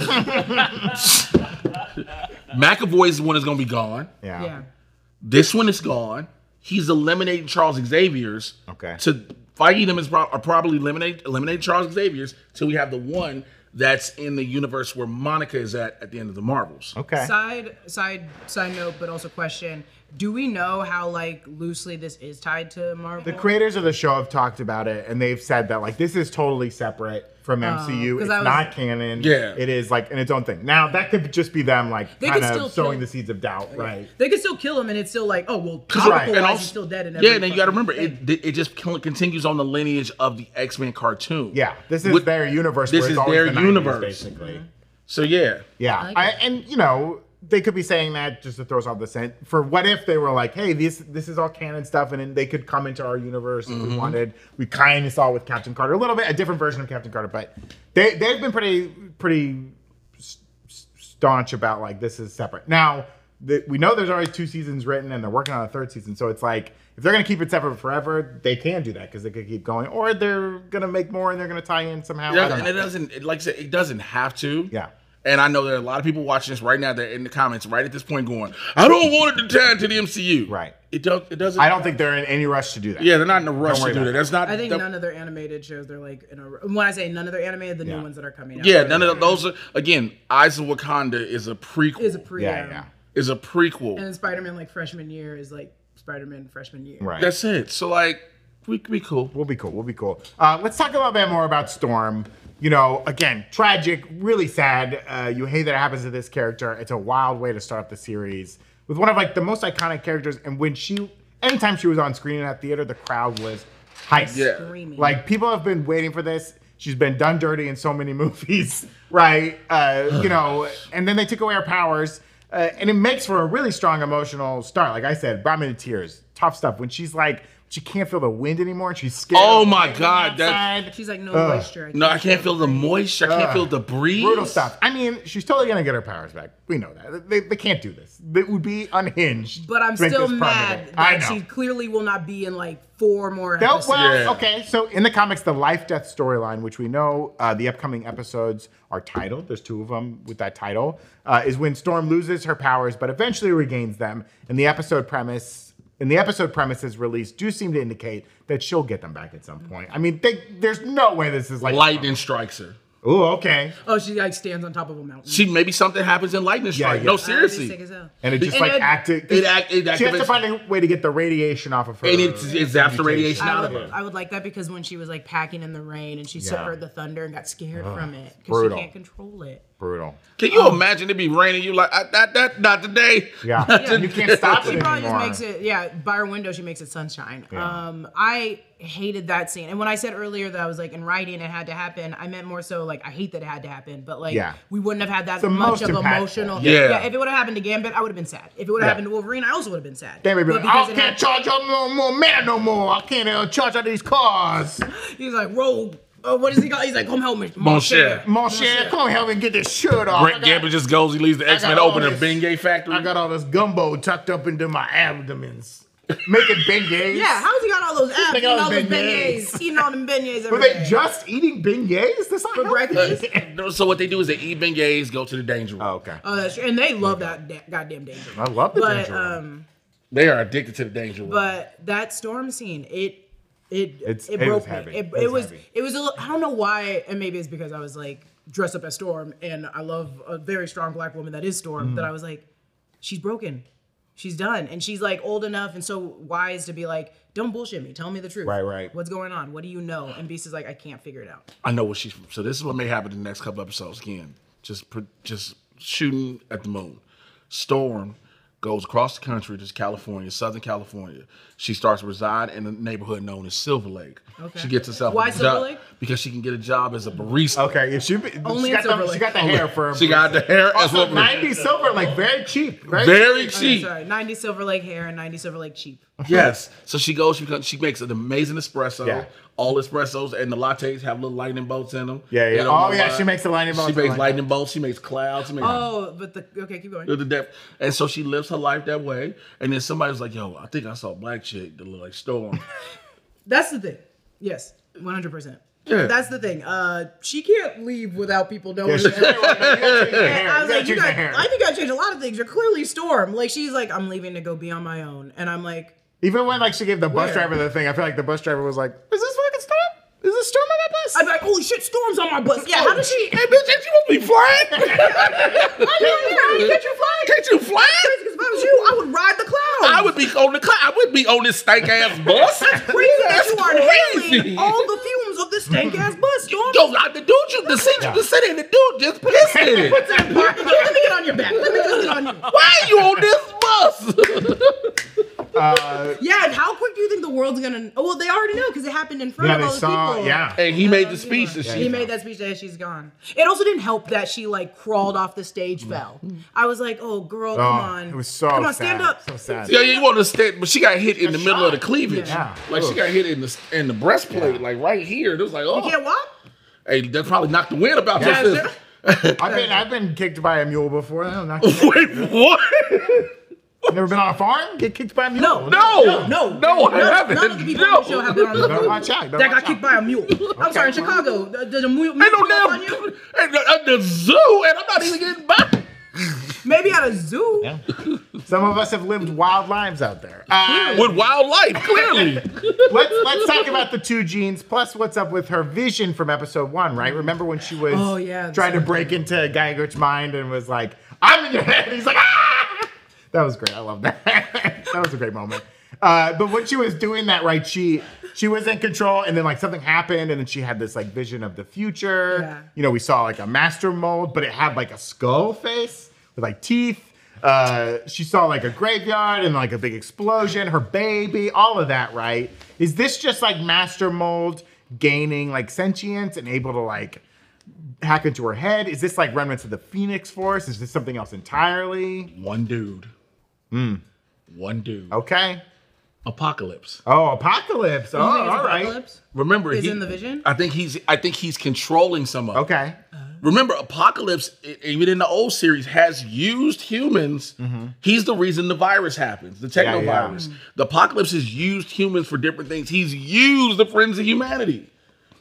McAvoy's one is gonna be gone. Yeah. Yeah. This one is gone. He's eliminating Charles Xavier's. Okay. To fighting them is pro- are probably eliminate eliminate Charles Xavier's till we have the one that's in the universe where Monica is at at the end of the Marvels. Okay. Side side side note, but also question: do we know how like loosely this is tied to Marvel? The creators of the show have talked about it, and they've said that like this is totally separate from M C U. 'cause It's I was- not canon. Yeah. It is like in its own thing. Now that could just be them like They kind could still of sowing kill- the seeds of doubt, right? They could still kill him, and it's still like, oh well, Right. topical And wise, also- he's still dead. In every Yeah, and then you got to fucking remember thing. it. It just con- continues on the lineage of the X-Men cartoon. Yeah. This is With- their universe. this where it's is always their the nineties, universe. basically. So yeah, Yeah, like I, it. and you know they could be saying that just to throw us off the scent. For what if they were like, hey, this this is all canon stuff, and then they could come into our universe if we wanted. We kind of saw with Captain Carter a little bit a different version of Captain Carter, but they they've been pretty pretty s- s- staunch about like this is separate. Now the, we know there's already two seasons written, and they're working on a third season, so it's like if they're gonna keep it separate forever, they can do that because they could keep going, or they're gonna make more and they're gonna tie in somehow. I don't and it know. doesn't. It, like I said, it doesn't have to. Yeah. And I know there are a lot of people watching this right now. They're in the comments right at this point going, "I don't want it to tie into the M C U." Right. It does. It doesn't. I don't think they're in any rush to do that. Yeah, they're not in a rush Don't worry to do about that. That's not. I think that- none of their animated shows, they're like, in a, when I say none of their animated, the Yeah. new ones that are coming out. Yeah, are- none of those. Are, again, Eyes of Wakanda is a prequel. is a pre. Yeah, um, yeah. is a prequel. And then Spider-Man like freshman year is like Spider-Man freshman year. Right. That's it. So like, we could be cool. We'll be cool. We'll be cool. Uh, let's talk a little bit more about Storm. You know, again, tragic, really sad. Uh, you hate that it happens to this character. It's a wild way to start up the series with one of like the most iconic characters. And when she, anytime she was on screen in that theater, the crowd was hyped. Yeah. Screaming. Like people have been waiting for this. She's been done dirty in so many movies, right? Uh, you know, and then they took away her powers. Uh, and it makes for a really strong emotional start. Like I said, brought me to tears. Tough stuff. When she's like, she can't feel the wind anymore and she's scared. Oh of my lightning God, that- outside. She's like, no Ugh. moisture. No, I can't feel the moisture. I can't Ugh. feel the breeze. Brutal stuff. I mean, she's totally gonna get her powers back. We know that. They, they can't do this. It would be unhinged. But I'm to make still this mad permanent. I that know. she clearly will not be in like four more No, episodes. well, Yeah. okay. So in the comics, the life death storyline, which we know uh, the upcoming episodes are titled, there's two of them with that title, uh, is when Storm loses her powers but eventually regains them. And the episode premise, and the episode premises released do seem to indicate that she'll get them back at some point. I mean, they, there's no way this is like Lightning strikes her. Oh, okay. Oh, she like stands on top of a mountain. She maybe something happens in lightning strike. yeah. No, That'd be sick seriously. as hell. And it just And like it- acted. it act- it she has to activates- find a way to get the radiation off of her. And it, it zaps the radiation I out of would, her. I would like that because when she was like packing in the rain and she saw Yeah. heard the thunder and got scared from it because brutal. she can't control it. Brutal. Can you imagine it be raining? You like "Ah, that? That not today. Yeah. You can't stop She it probably anymore. just makes it, yeah, by her window, she makes it sunshine. Um, I hated that scene. And when I said earlier that I was like in writing it had to happen, I meant more so like I hate that it had to happen, but like Yeah. we wouldn't have had that the much most of impactful. emotional. Yeah. If it would have happened to Gambit, I would have been sad. If it would have Yeah. happened to Wolverine, I also would have been sad. Damn it, But be like, I because it can't had- charge up no more mana no more. I can't uh, charge out these cars. He's like, Rogue. Uh, what does he call? He's like, come help me. Mon cher. Mon cher, come on, help me get this shirt off. I Grant got- Gambit just goes. He leaves the X Men all open a this- Bengay factory. I got all this gumbo tucked up into my abdomens. Making beignets. Yeah, how's he got all those abs, They eating got all all those beignets. beignets, eating all them beignets every Were they day? just eating beignets? That's not For healthy. breakfast? So what they do is they eat Bengays, go to the danger room. Oh, okay. Oh, that's true. And they love that da- goddamn danger. I love the But danger room. um, They are addicted to the danger room. but that storm scene, it it It's- it it broke was me. heavy. It, It it was was heavy. it was a little, I don't know why, and maybe it's because I was like dressed up as Storm, and I love a very strong black woman that is Storm. Mm-hmm. That I was like, she's broken, she's done, and she's like old enough and so wise to be like, don't bullshit me, tell me the truth. Right, right. What's going on? What do you know? And Beast is like, I can't figure it out. I know what she's from. So this is what may happen in the next couple episodes again. Just pr- just shooting at the moon. Storm goes across the country to California, Southern California. She starts to reside in a neighborhood known as Silver Lake. Okay. She gets herself Why a Silver job Lake? because she can get a job as a barista. Okay, if she, Only she, in got Silver the, she Lake. got the hair for She got the hair as also well. ninety silver, like very cheap. Very, Very Okay, cheap. sorry, ninety Silver Lake hair and ninety Silver Lake cheap. Yes. So she goes, she becomes, she makes an amazing espresso. Yeah. All espressos and the lattes have little lightning bolts in them. Yeah, yeah. They don't Oh, know yeah, why. she makes the lightning bolts. She I makes like lightning bolts. She makes clouds. She makes Oh, but the okay, keep going. to the depth. And so she lives her life that way. And then somebody was like, yo, I think I saw a black chick that looked like Storm. That's the thing. Yes, one hundred percent. Yeah. That's the thing. Uh, she can't leave without people knowing. Yeah, she's that. very well- you gotta change the hair. And I was You gotta like, you change the got, hair. I think I changed a lot of things. You're clearly Storm. Like she's like, I'm leaving to go be on my own, and I'm like, Even when like she gave the bus Where? driver the thing, I feel like the bus driver was like, "Is this fucking Storm? Is this Storm on my bus?" I'm like, holy shit, Storm's on my bus. Yeah, how does she? Hey, bitch, ain't you supposed to be flying? Can't you fly? Can't you fly? Because if I was you, I would ride the clouds. I would be on the cloud. I wouldn't be on this stank ass bus. Crazy that That's you are crazy. inhaling all the fumes of this stank ass bus, Storm. Yo, like, the dude, you, the seat you can sit in, the dude just pissed in it. Let me get on your back. Let me just get on you. Why are you on this bus? Yeah, and how quick do you think the world's gonna? Oh, well, they already know because it happened in front Yeah, of they all the saw. people. Yeah. And he made the speech that He she made that speech that she's gone. It also didn't help that she like crawled off the stage, fell. I was like, oh girl, come on. It was so come on, sad. stand up. So sad. Yeah, you want to stand, but she got hit in the middle of the cleavage. Yeah. Like she got hit in the in the breastplate, like right here. It was like, oh, You can't walk. hey, that probably knocked the wind about Yeah, this. sure. I've been I've been kicked by a mule before. I don't know. Wait, what? Never been on a farm? Get kicked by a mule? No, No, no, no, I none, haven't. None of the people No. on the show have been on the Don't watch out. Don't that got watch kicked out. by a mule. I'm sorry, in Chicago, th- did a mule, mule Ain't no go up on damn you? at the, at the zoo, and I'm not even getting by. Maybe at a zoo. Some of us have lived wild lives out there. Uh, With wildlife, clearly. let's let's talk about the two genes. Plus, what's up with her vision from episode one? Right? Remember when she was Oh, yeah, trying to that's break into Gygax's mind and was like, "I'm in your head." He's like, "Ah!" That was great. I love that. That was a great moment. Uh, but when she was doing that, right, she she was in control, and then like something happened, and then she had this like vision of the future. Yeah. You know, we saw like a master mold, but it had like a skull face with like teeth. Uh, she saw like a graveyard and like a big explosion, her baby, all of that, right? Is this just like master mold gaining like sentience and able to like hack into her head? Is this like remnants of the Phoenix Force? Is this something else entirely? One dude. Hmm. One dude. Okay. Apocalypse. Oh, Apocalypse. Oh, You think it's all right. Apocalypse? Remember, Is he, in the Vision? I think he's. I think he's controlling some of it. Okay. Remember, Apocalypse, e- even in the old series, has used humans. He's the reason the virus happens, the Yeah, yeah. technovirus. The Apocalypse has used humans for different things. He's used the friends of humanity.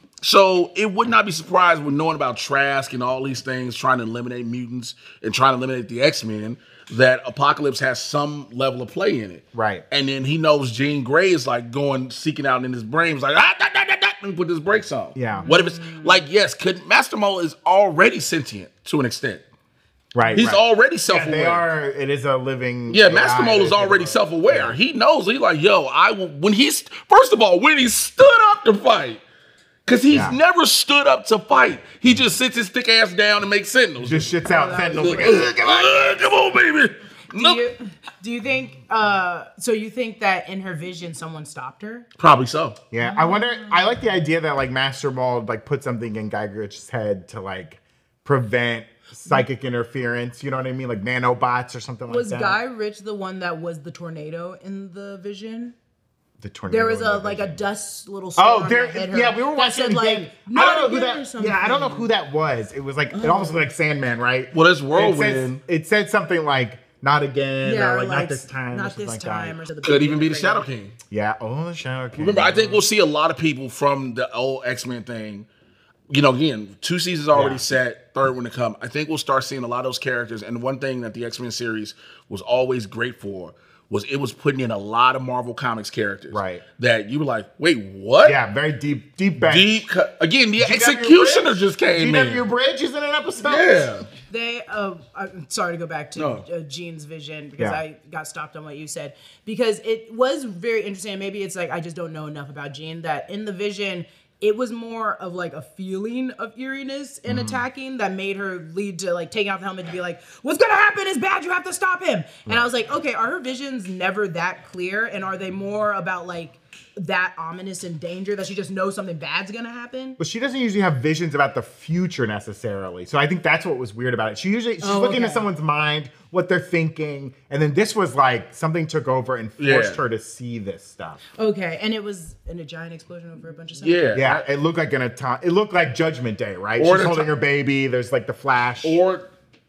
So it would not be surprised with knowing about Trask and all these things, trying to eliminate mutants and trying to eliminate the X-Men, that Apocalypse has some level of play in it. Right. And then he knows Jean Grey is like going, seeking out in his brain. He's like, ah, da, da, da, da, and put his brakes on. Yeah. What if it's like, yes, could Master Mold is already sentient to an extent. Right. He's right. already Yeah, self-aware. they are. It is a living. Yeah, A I Master Mold is that's already able- self-aware. Yeah. He knows. He's like, yo, I will. When he's first of all, when he stood up to fight, because he's Yeah. never stood up to fight. He just sits his thick ass down and makes sentinels. Just shits out Sentinels. Like, Like, "Ugh, come on, come on, baby. Do No, you, do you think, uh, so you think that in her vision someone stopped her? probably so. yeah, I wonder. I like the idea that like Master Mold like put something in Guy Ritchie's head to like prevent psychic interference. You know what I mean? Like nanobots or something like Was that. Guy Ritchie the one that was the tornado in the vision? the tornado. There was in a the like a vision. dust little storm Oh, there. that hit her. Yeah, we were that watching. said, it like, again. I not don't know who again or that. something. Yeah, I don't know who that was. It was like it almost looked like Sandman, right? Well, that's It Whirlwind. said, it said something like "not again" Yeah, or or like, like "not this time," or Not something this like time, that. or something. Could even be the Shadow King. Yeah. Oh, the Shadow King. Remember, I think we'll see a lot of people from the old X-Men thing. You know, again, two seasons already Yeah. set, third one to come. I think we'll start seeing a lot of those characters. And one thing that the X-Men series was always great for was it was putting in a lot of Marvel Comics characters. Right. That you were like, wait, what? Yeah, very deep, deep bench. Deep cut. Again, the G W Executioner Bridge? just came G W in. Bridge is in an episode. Yeah. They, uh, I'm sorry to go back to No. uh, Jean's vision because Yeah. I got stopped on what you said. Because it was very interesting. Maybe it's like I just don't know enough about Jean that in the vision, it was more of like a feeling of eeriness in Mm-hmm. attacking that made her lead to like taking off the helmet to be like, what's gonna happen is bad, you have to stop him. And I was like, okay, are her visions never that clear? And are they more about like that ominous and danger that she just knows something bad's gonna happen? But she doesn't usually have visions about the future necessarily. So I think that's what was weird about it. She usually she's Oh, looking okay. at someone's mind, what they're thinking, and then this was like something took over and forced Yeah. her to see this stuff. Okay, and it was in a giant explosion over a bunch of stuff. Yeah. Yeah, it looked like an atom- it looked like Judgment Day, right? Or She's an holding atom- her baby. There's like the flash. Or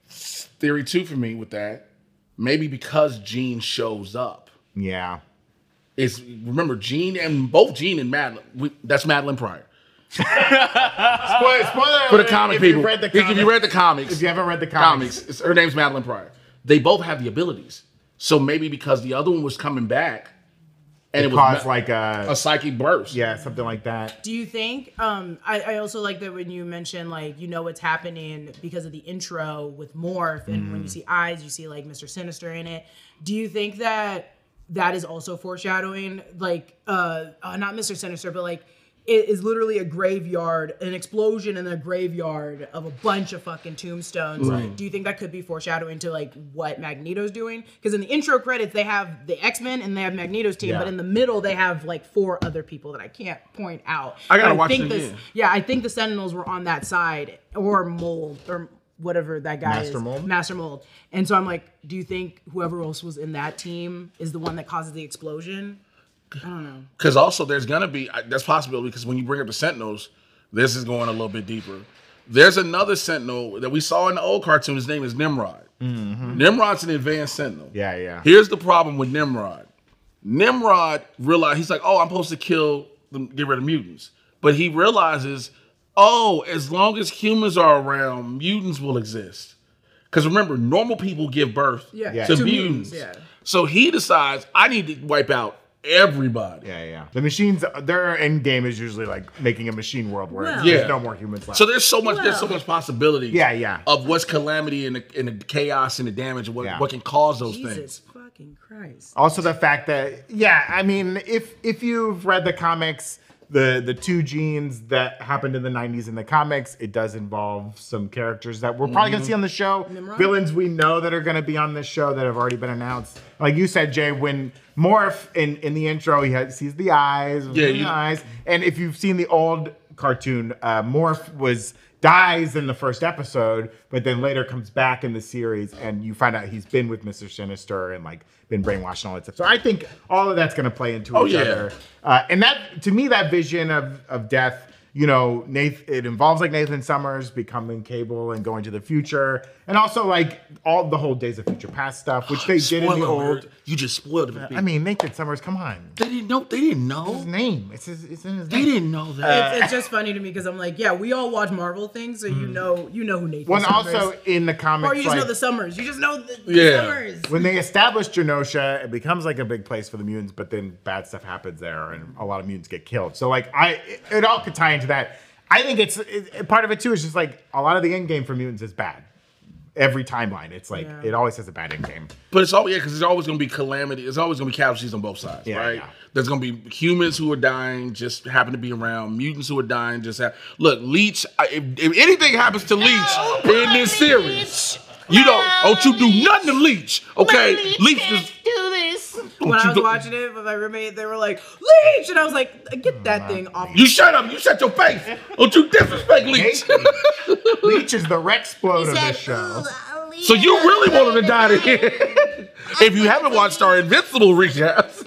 theory two for me with that, maybe because Jean shows up. yeah. Is remember Jean and both Jean and Madeline. We, that's Madeline Pryor Spoiler, spoiler for the alert, comic if people. You read the if you comics, read the comics, if you haven't read the comics, comics, it's, her name's Madeline Pryor. They both have the abilities, so maybe because the other one was coming back, and it, it, was caused ma- like a, a psychic burst. yeah, something like that. Do you think? Um, I, I also like that when you mention like you know what's happening because of the intro with Morph, and when you see eyes, you see like Mister Sinister in it. Do you think that that is also foreshadowing, like uh, uh not Mister Sinister, but like it is literally a graveyard, an explosion in a graveyard of a bunch of fucking tombstones. Do you think that could be foreshadowing to like what Magneto's doing? Because in the intro credits they have the X-Men and they have Magneto's team, Yeah. but in the middle they have like four other people that I can't point out. I gotta But watch think it this- again. Yeah, I think the Sentinels were on that side, or Mold, or whatever that guy Master is. Mold? Master Mold. And so I'm like, do you think whoever else was in that team is the one that causes the explosion? I don't know. Because also there's gonna be that's possible because when you bring up the Sentinels, this is going a little bit deeper. There's another Sentinel that we saw in the old cartoon. His name is Nimrod. Nimrod's an advanced Sentinel. Yeah, yeah. Here's the problem with Nimrod. Nimrod realized he's like, oh, I'm supposed to kill them, get rid of mutants, but he realizes, oh, as long as humans are around, mutants will exist. Because remember, normal people give birth Yeah, Yeah. to, to mutants. mutants, yeah. So he decides, I need to wipe out everybody. Yeah, yeah. The machines, their end game is usually like making a machine world where Well- there's Yeah. no more humans left. So there's so much, there's so Well. much possibility. Yeah, yeah. Of what's calamity and the, and the chaos and the damage and what, Yeah. what can cause those Jesus things. fucking Christ. Also, the fact that, yeah, I mean, if if you've read the comics, the the two genes that happened in the nineties in the comics. It does involve some characters that we're probably gonna see on the show. Nimrod? Villains we know that are gonna be on this show that have already been announced. Like you said, Jay, when Morph in, in the intro, he had, sees the eyes, Yeah, the you- eyes, and if you've seen the old cartoon, uh, Morph was dies in the first episode, but then later comes back in the series, and you find out he's been with Mister Sinister and like been brainwashed and all that stuff. So I think all of that's going to play into Oh, each yeah. other. Uh, and that, to me, that vision of of death, you know, Nathan, it involves like Nathan Summers becoming Cable and going to the future, and also like all the whole Days of Future Past stuff, which they did in the Spoiler old. alert. You just spoiled it. for I people. mean, Nathan Summers, come on, they didn't know. They didn't his know. name, it's his, it's in his They name. didn't know that. It's, it's just funny to me because I'm like, yeah, we all watch Marvel things, so you know, you know who Nathan When Summers. also in the comics, or you just like, know the Summers. You just know the, the Yeah. Summers. when they establish Genosha, it becomes like a big place for the mutants, but then bad stuff happens there, and a lot of mutants get killed. So like, I it, it all could tie into that. I think it's it, part of it too is just like a lot of the end game for mutants is bad. Every timeline, it's like Yeah. it always has a bad end game. But it's all yeah, because there's always going to be calamity. It's always going to be casualties on both sides, Yeah, right? yeah. There's going to be humans who are dying, just happen to be around. Mutants who are dying, just have. Look, Leech. I- If, if anything happens to Leech in this series, you don't don't you do nothing to Leech, okay? Leech is. When I was do- watching it with my roommate, they were like, Leech! And I was like, get that thing off. You shut up. You shut your face. Don't you disrespect Leech. Leech is the Rexplode of this show. So you really want him to die to here? If you haven't watched our Invincible recaps.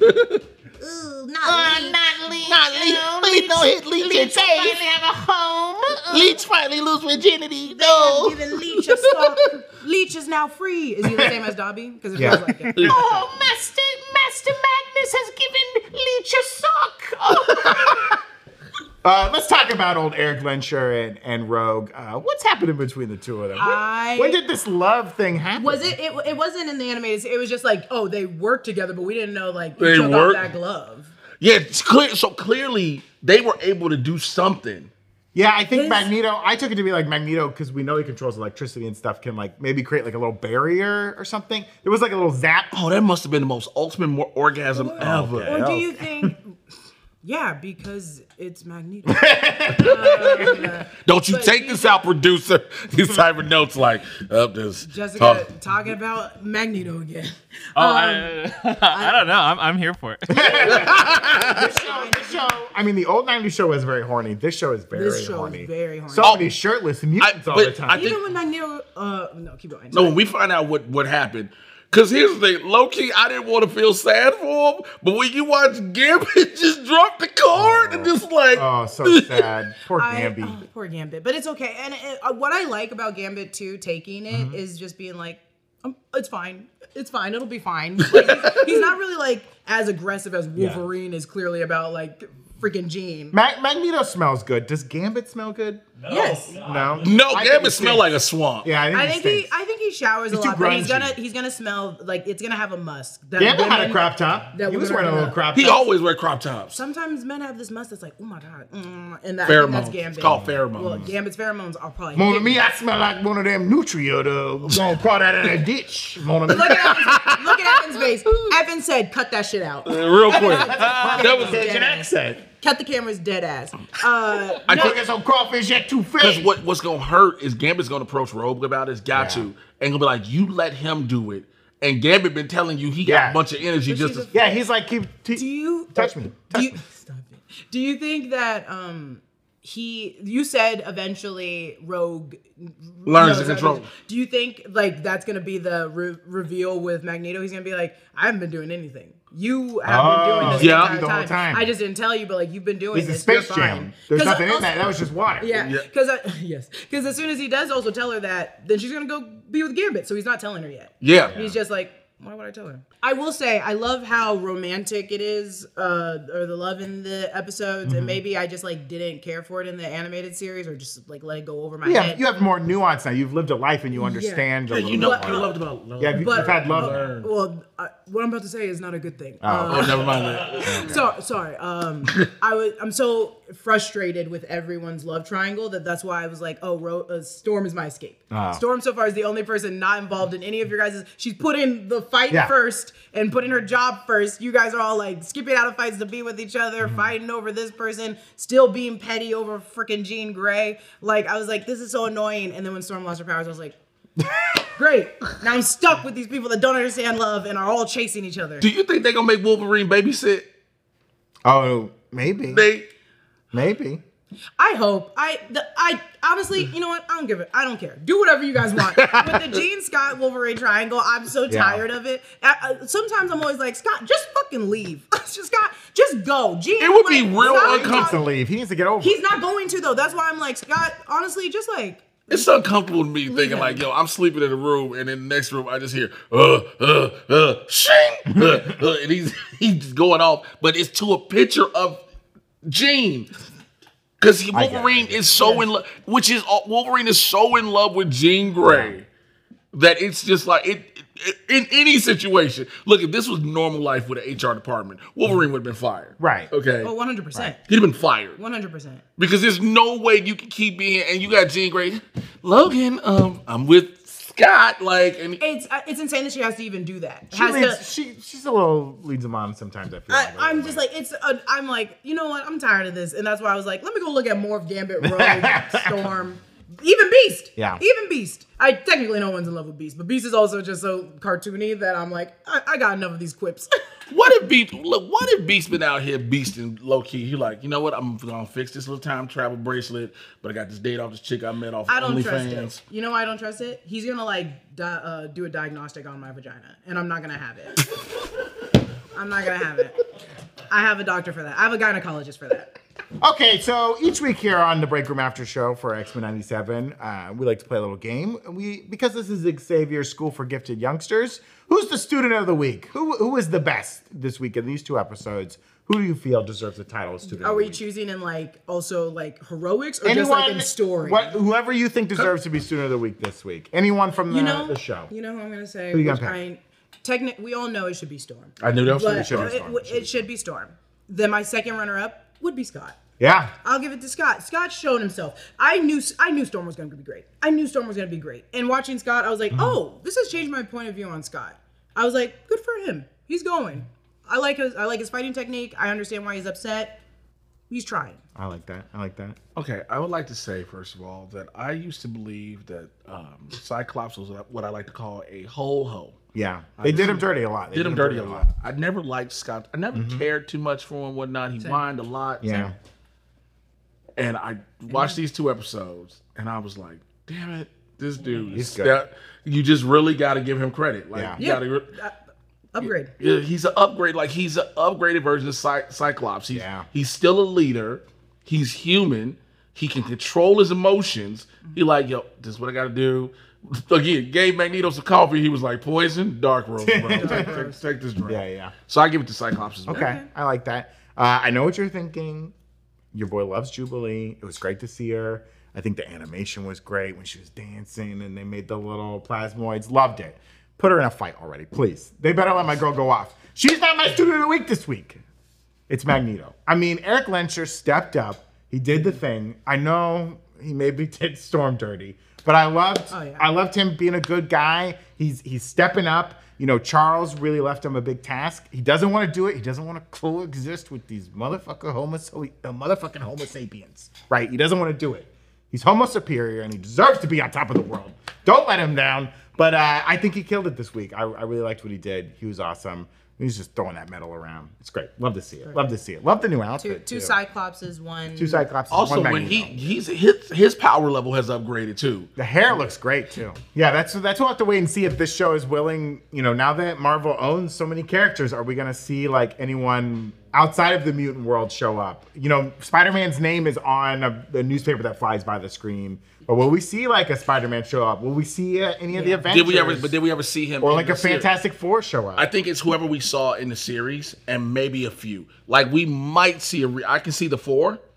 Uh, not Leech. Not Leech. Please don't hit Leech. Leech finally have a home. Leech finally lose virginity. No. Giving Leech a sock. Leech is now free. Is he the same as Dobby? Because it Yeah. feels like it. Oh, Master Master Magnus has given Leech a sock. Oh. Uh, let's talk about old Eric Lensher and, and Rogue. Uh, what's happening between the two of them? When, I- when did this love thing happen? Was it, it? It wasn't in the animated. It was just like, oh, they worked together, but we didn't know like They he took worked? off that glove. Yeah, it's clear. So clearly they were able to do something. Yeah, I think His- Magneto, I took it to be like Magneto, because we know he controls electricity and stuff, can like maybe create like a little barrier or something. There was like a little zap. Oh, that must have been the most ultimate mo- orgasm ever. okay. Or do Oh. you think? Yeah, because it's Magneto. Don't you But take you- this out, producer. These type of notes like up this. Jessica talk- talking about Magneto again. Oh, I, I don't know. I'm, I'm here for it. This show, this show, I mean, the old nineties show was very horny. This show is very This show is horny. very horny. So Oh, many shirtless mutants I- all the but time. I think- Even when Magneto, uh, no, keep going. No, when we find out what, what happened. Because here's the thing, low key, I didn't want to feel sad for him, but when you watch Gambit just drop the card and just like, Oh, so sad. Poor I, Gambit. oh, poor Gambit, but it's okay. And it, uh, what I like about Gambit too, taking it, is Mm-hmm. just being like, um, it's fine, it's fine, it'll be fine. Like, he's, he's not really like as aggressive as Wolverine is clearly about like freaking Jean. Mag- Magneto smells good. Does Gambit smell good? yes, No. no, I think Gambit he smell stinks. like a swamp. Yeah, I think, I he think he, stinks. I think he showers a He's too lot, but he's grungy. gonna, he's gonna smell like it's gonna have a musk. That Gambit had a women- crop top. that He was women wearing a are little gonna- crop He top. always wear crop tops. Sometimes men have this musk that's like, oh my god, mm, and that, I think that's Pheromones. Gambit. It's called pheromones. Well, Gambit's pheromones are probably. Mona, hidden. me, I smell like one of them Nutria. The gonna crawl out of that ditch. Mona, Look at Evan's, look at Evan's face. Evan said, "Cut that shit out. Uh, Real quick. That was Cajun accent. Cut the camera's dead ass." Uh, I I think think some crawfish yet too because fat. what, what's gonna hurt is Gambit's gonna approach Rogue about it. Got Yeah. to, and gonna be like, you let him do it. And Gambit been telling you he got Yeah. a bunch of energy But just she's to, a- Yeah, he's like, keep. T- do you touch me? Do Touch you, me. stop it. Do you think that um he? You said eventually Rogue Learns knows to control. everything. Do you think like that's gonna be the re- reveal with Magneto? He's gonna be like, I haven't been doing anything. You have Oh, been doing this yeah. the entire the whole time. time. I just didn't tell you, but like you've been doing He's a this. Space You're Jam. fine. There's 'Cause nothing in also- that. That was just water. Yeah, Yeah. because yes, because as soon as he does also tell her that, then she's gonna go be with Gambit. So he's not telling her yet. yeah. He's just like, why would I tell her? I will say, I love how romantic it is, uh, or the love in the episodes, Mm-hmm. and maybe I just like didn't care for it in the animated series, or just like let it go over my You head. have, you have more nuance now. You've lived a life and you understand. a Yeah, you little know, bit But- you more. loved about love. Yeah, you- but you've had love. well, I, what I'm about to say is not a good thing. Oh. Oh, never mind that. So sorry. Um, I was. I'm so frustrated with everyone's love triangle that that's why I was like, oh, Ro- uh, Storm is my escape. Ah. Storm so far is the only person not involved in any of your guys'. She's put in the fight Yeah. first and put in her job first. You guys are all like skipping out of fights to be with each other, Mm-hmm. fighting over this person, still being petty over freaking Jean Grey. Like, I was like, this is so annoying. And then when Storm lost her powers, I was like, great. Now I'm stuck with these people that don't understand love and are all chasing each other. Do you think they're gonna make Wolverine babysit? Oh, maybe. They Maybe. I hope. I the, I honestly, you know what? I don't give it. I don't care. Do whatever you guys want. With the Jean Scott Wolverine triangle, I'm so Yeah. tired of it. I, I, sometimes I'm always like, Scott, just fucking leave. just Scott, just go. Jean, It would be like, real Scott- He needs to uncomfortable. leave. He needs to get over He's it. not going to though. That's why I'm like, Scott. Honestly, just like. It's uncomfortable to me thinking him. like, yo, I'm sleeping in a room, and in the next room, I just hear, uh, uh, uh, shing, uh, uh, and he's he's just going off, but it's to a picture of Jean, because get it, Wolverine I get it. is so in love, which is Wolverine is so in love with Jean Grey that it's just like it. it- In any situation, look, if this was normal life with an H R department, Wolverine would have been fired. Right. Okay. Oh, one hundred percent. He'd have been fired. one hundred percent. Because there's no way you can keep being, and you got Jean Grey, Logan. Um, I'm with Scott. Like, and It's uh, it's insane that she has to even do that. She Has leads, to- she, she's a little leads him on sometimes, I feel I, like. a I'm little just bit. like, it's. A, I'm like, you know what? I'm tired of this, and that's why I was like, let me go look at more of Gambit, Rogue, Storm, even Beast. Yeah. Even Beast. I technically no one's in love with Beast, but Beast is also just so cartoony that I'm like, I, I got enough of these quips. what if Beast? Look, what if Beast been out here beasting low key? He like, you know what? I'm gonna fix this little time travel bracelet, but I got this date off this chick I met off I don't trust OnlyFans. it. You know why I don't trust it? He's gonna like di- uh, do a diagnostic on my vagina, and I'm not gonna have it. I'm not gonna have it. I have a doctor for that. I have a gynecologist for that. Okay, so each week here on the Break Room After Show for X Men ninety-seven, uh, we like to play a little game. We because this is Xavier's School for Gifted Youngsters. Who's the student of the week? Who who is the best this week in these two episodes? Who do you feel deserves the title of student? Are of we the week? choosing in like also like heroics or just like in story? What, whoever you think deserves to be student of the week this week. Anyone from the, you know, the show. You know who I'm gonna say? Who you which gonna pick? I technic- we all know it should be Storm. I knew that was But it should be it, Storm. it, it should be Storm. Then my second runner-up would be Scott. Yeah. I'll give it to Scott. Scott showed himself. I knew I knew Storm was going to be great. I knew Storm was going to be great. And watching Scott, I was like, oh, this has changed my point of view on Scott. I was like, good for him. He's going. I like his I like his fighting technique. I understand why he's upset. He's trying. I like that. I like that. Okay, I would like to say first of all that I used to believe that um, Cyclops was what I like to call a whole hoe. Yeah. They did him dirty a lot. They Did him dirty a lot. I never liked Scott. I never cared too much for him, whatnot. He whined a lot. Yeah. And I watched these two episodes, and I was like, "Damn it, this dude He's is good. that, you just really got to give him credit. Like, Yeah. you Yeah. gotta, Upgrade. yeah, he's an upgrade. Like he's an upgraded version of Cy- Cyclops. He's Yeah. he's still a leader. He's human. He can control his emotions. He like, yo, this is what I got to do." Again, gave Magneto some coffee. He was like, "Poison, dark rose, bro. take, take, take this drink." Yeah, yeah. So I give it to Cyclops as well. Okay, I like that. Uh, I know what you're thinking. Your boy loves Jubilee. It was great to see her. I think the animation was great when she was dancing and they made the little plasmoids. Loved it. Put her in a fight already, please. They better let my girl go off. She's not my student of the week this week. It's Magneto. I mean, Eric Lenscher stepped up. He did the thing. I know he maybe did Storm dirty, but I loved. Oh, yeah. I loved him being a good guy. He's he's stepping up. You know, Charles really left him a big task. He doesn't want to do it. He doesn't want to coexist with these motherfucker homo, uh, motherfucking homo sapiens, right? He doesn't want to do it. He's homo superior, and he deserves to be on top of the world. Don't let him down. But uh, I think he killed it this week. I, I really liked what he did. He was awesome. He's just throwing that medal around. It's great. Love to see it. Love to see it. Love the new Two outfit. two too. Cyclopses, one Two Cyclops. Also, one when he Magneto. he's his his power level has upgraded too. The hair looks great too. Yeah, that's that's we'll have to wait and see if this show is willing. You know, now that Marvel owns so many characters, are we gonna see like anyone outside of the mutant world show up? You know, Spider-Man's name is on a, a newspaper that flies by the screen. But will we see like a Spider-Man show up? Will we see uh, any of the Avengers? Did we ever? But did we ever see him? or in like the a series? Fantastic Four show up? I think it's whoever we saw in the series, and maybe a few. Like we might see a. Re- I can see the four.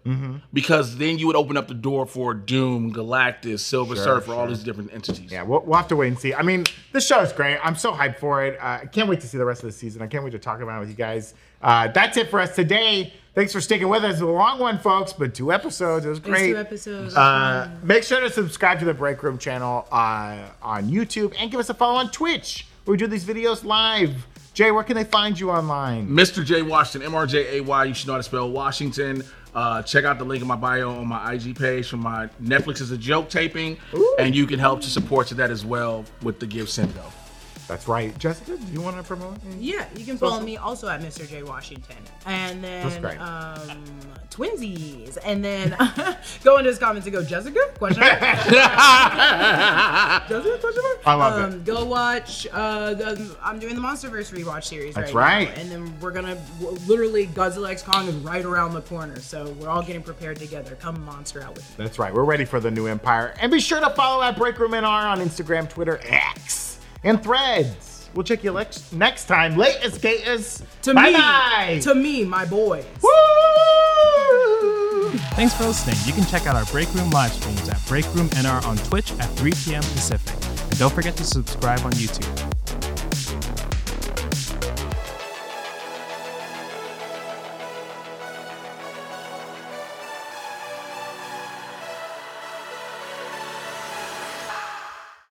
because then you would open up the door for Doom, Galactus, Silver Sure, Surfer, all sure. these different entities. Yeah, we'll, we'll have to wait and see. I mean, this show is great. I'm so hyped for it. Uh, I can't wait to see the rest of the season. I can't wait to talk about it with you guys. Uh, that's it for us today. Thanks for sticking with us. It was a long one, folks, but two episodes. It was There's great. two episodes. Uh, make sure to subscribe to the Break Room channel uh, on YouTube and give us a follow on Twitch, where we do these videos live. Jay, where can they find you online? Mister J Washington, M R J A Y. You should know how to spell Washington. Uh, check out the link in my bio on my I G page for my Netflix is a Joke taping, Ooh. and you can help to support to that as well with the Give Sendo. That's right. Jessica, do you want to promote? anything? Yeah, you can follow me also at Mister J Washington. And That's then great. um Twinsies. And then go into his comments and go, Jessica? Question mark? Jessica? Question mark? I love um, it. Go watch uh the, I'm doing the Monsterverse rewatch series That's right, right. now. And then we're gonna literally Godzilla X Kong is right around the corner. So we're all getting prepared together. Come monster out with me. That's right. We're ready for the new empire. And be sure to follow at Break Room N R on Instagram, Twitter, X, and Threads. We'll check you lex- next time. Latest skaters. To bye me, bye. to me, my boys. Woo! Thanks for listening. You can check out our Break Room live streams at Break Room N R on Twitch at three p.m. Pacific. And don't forget to subscribe on YouTube.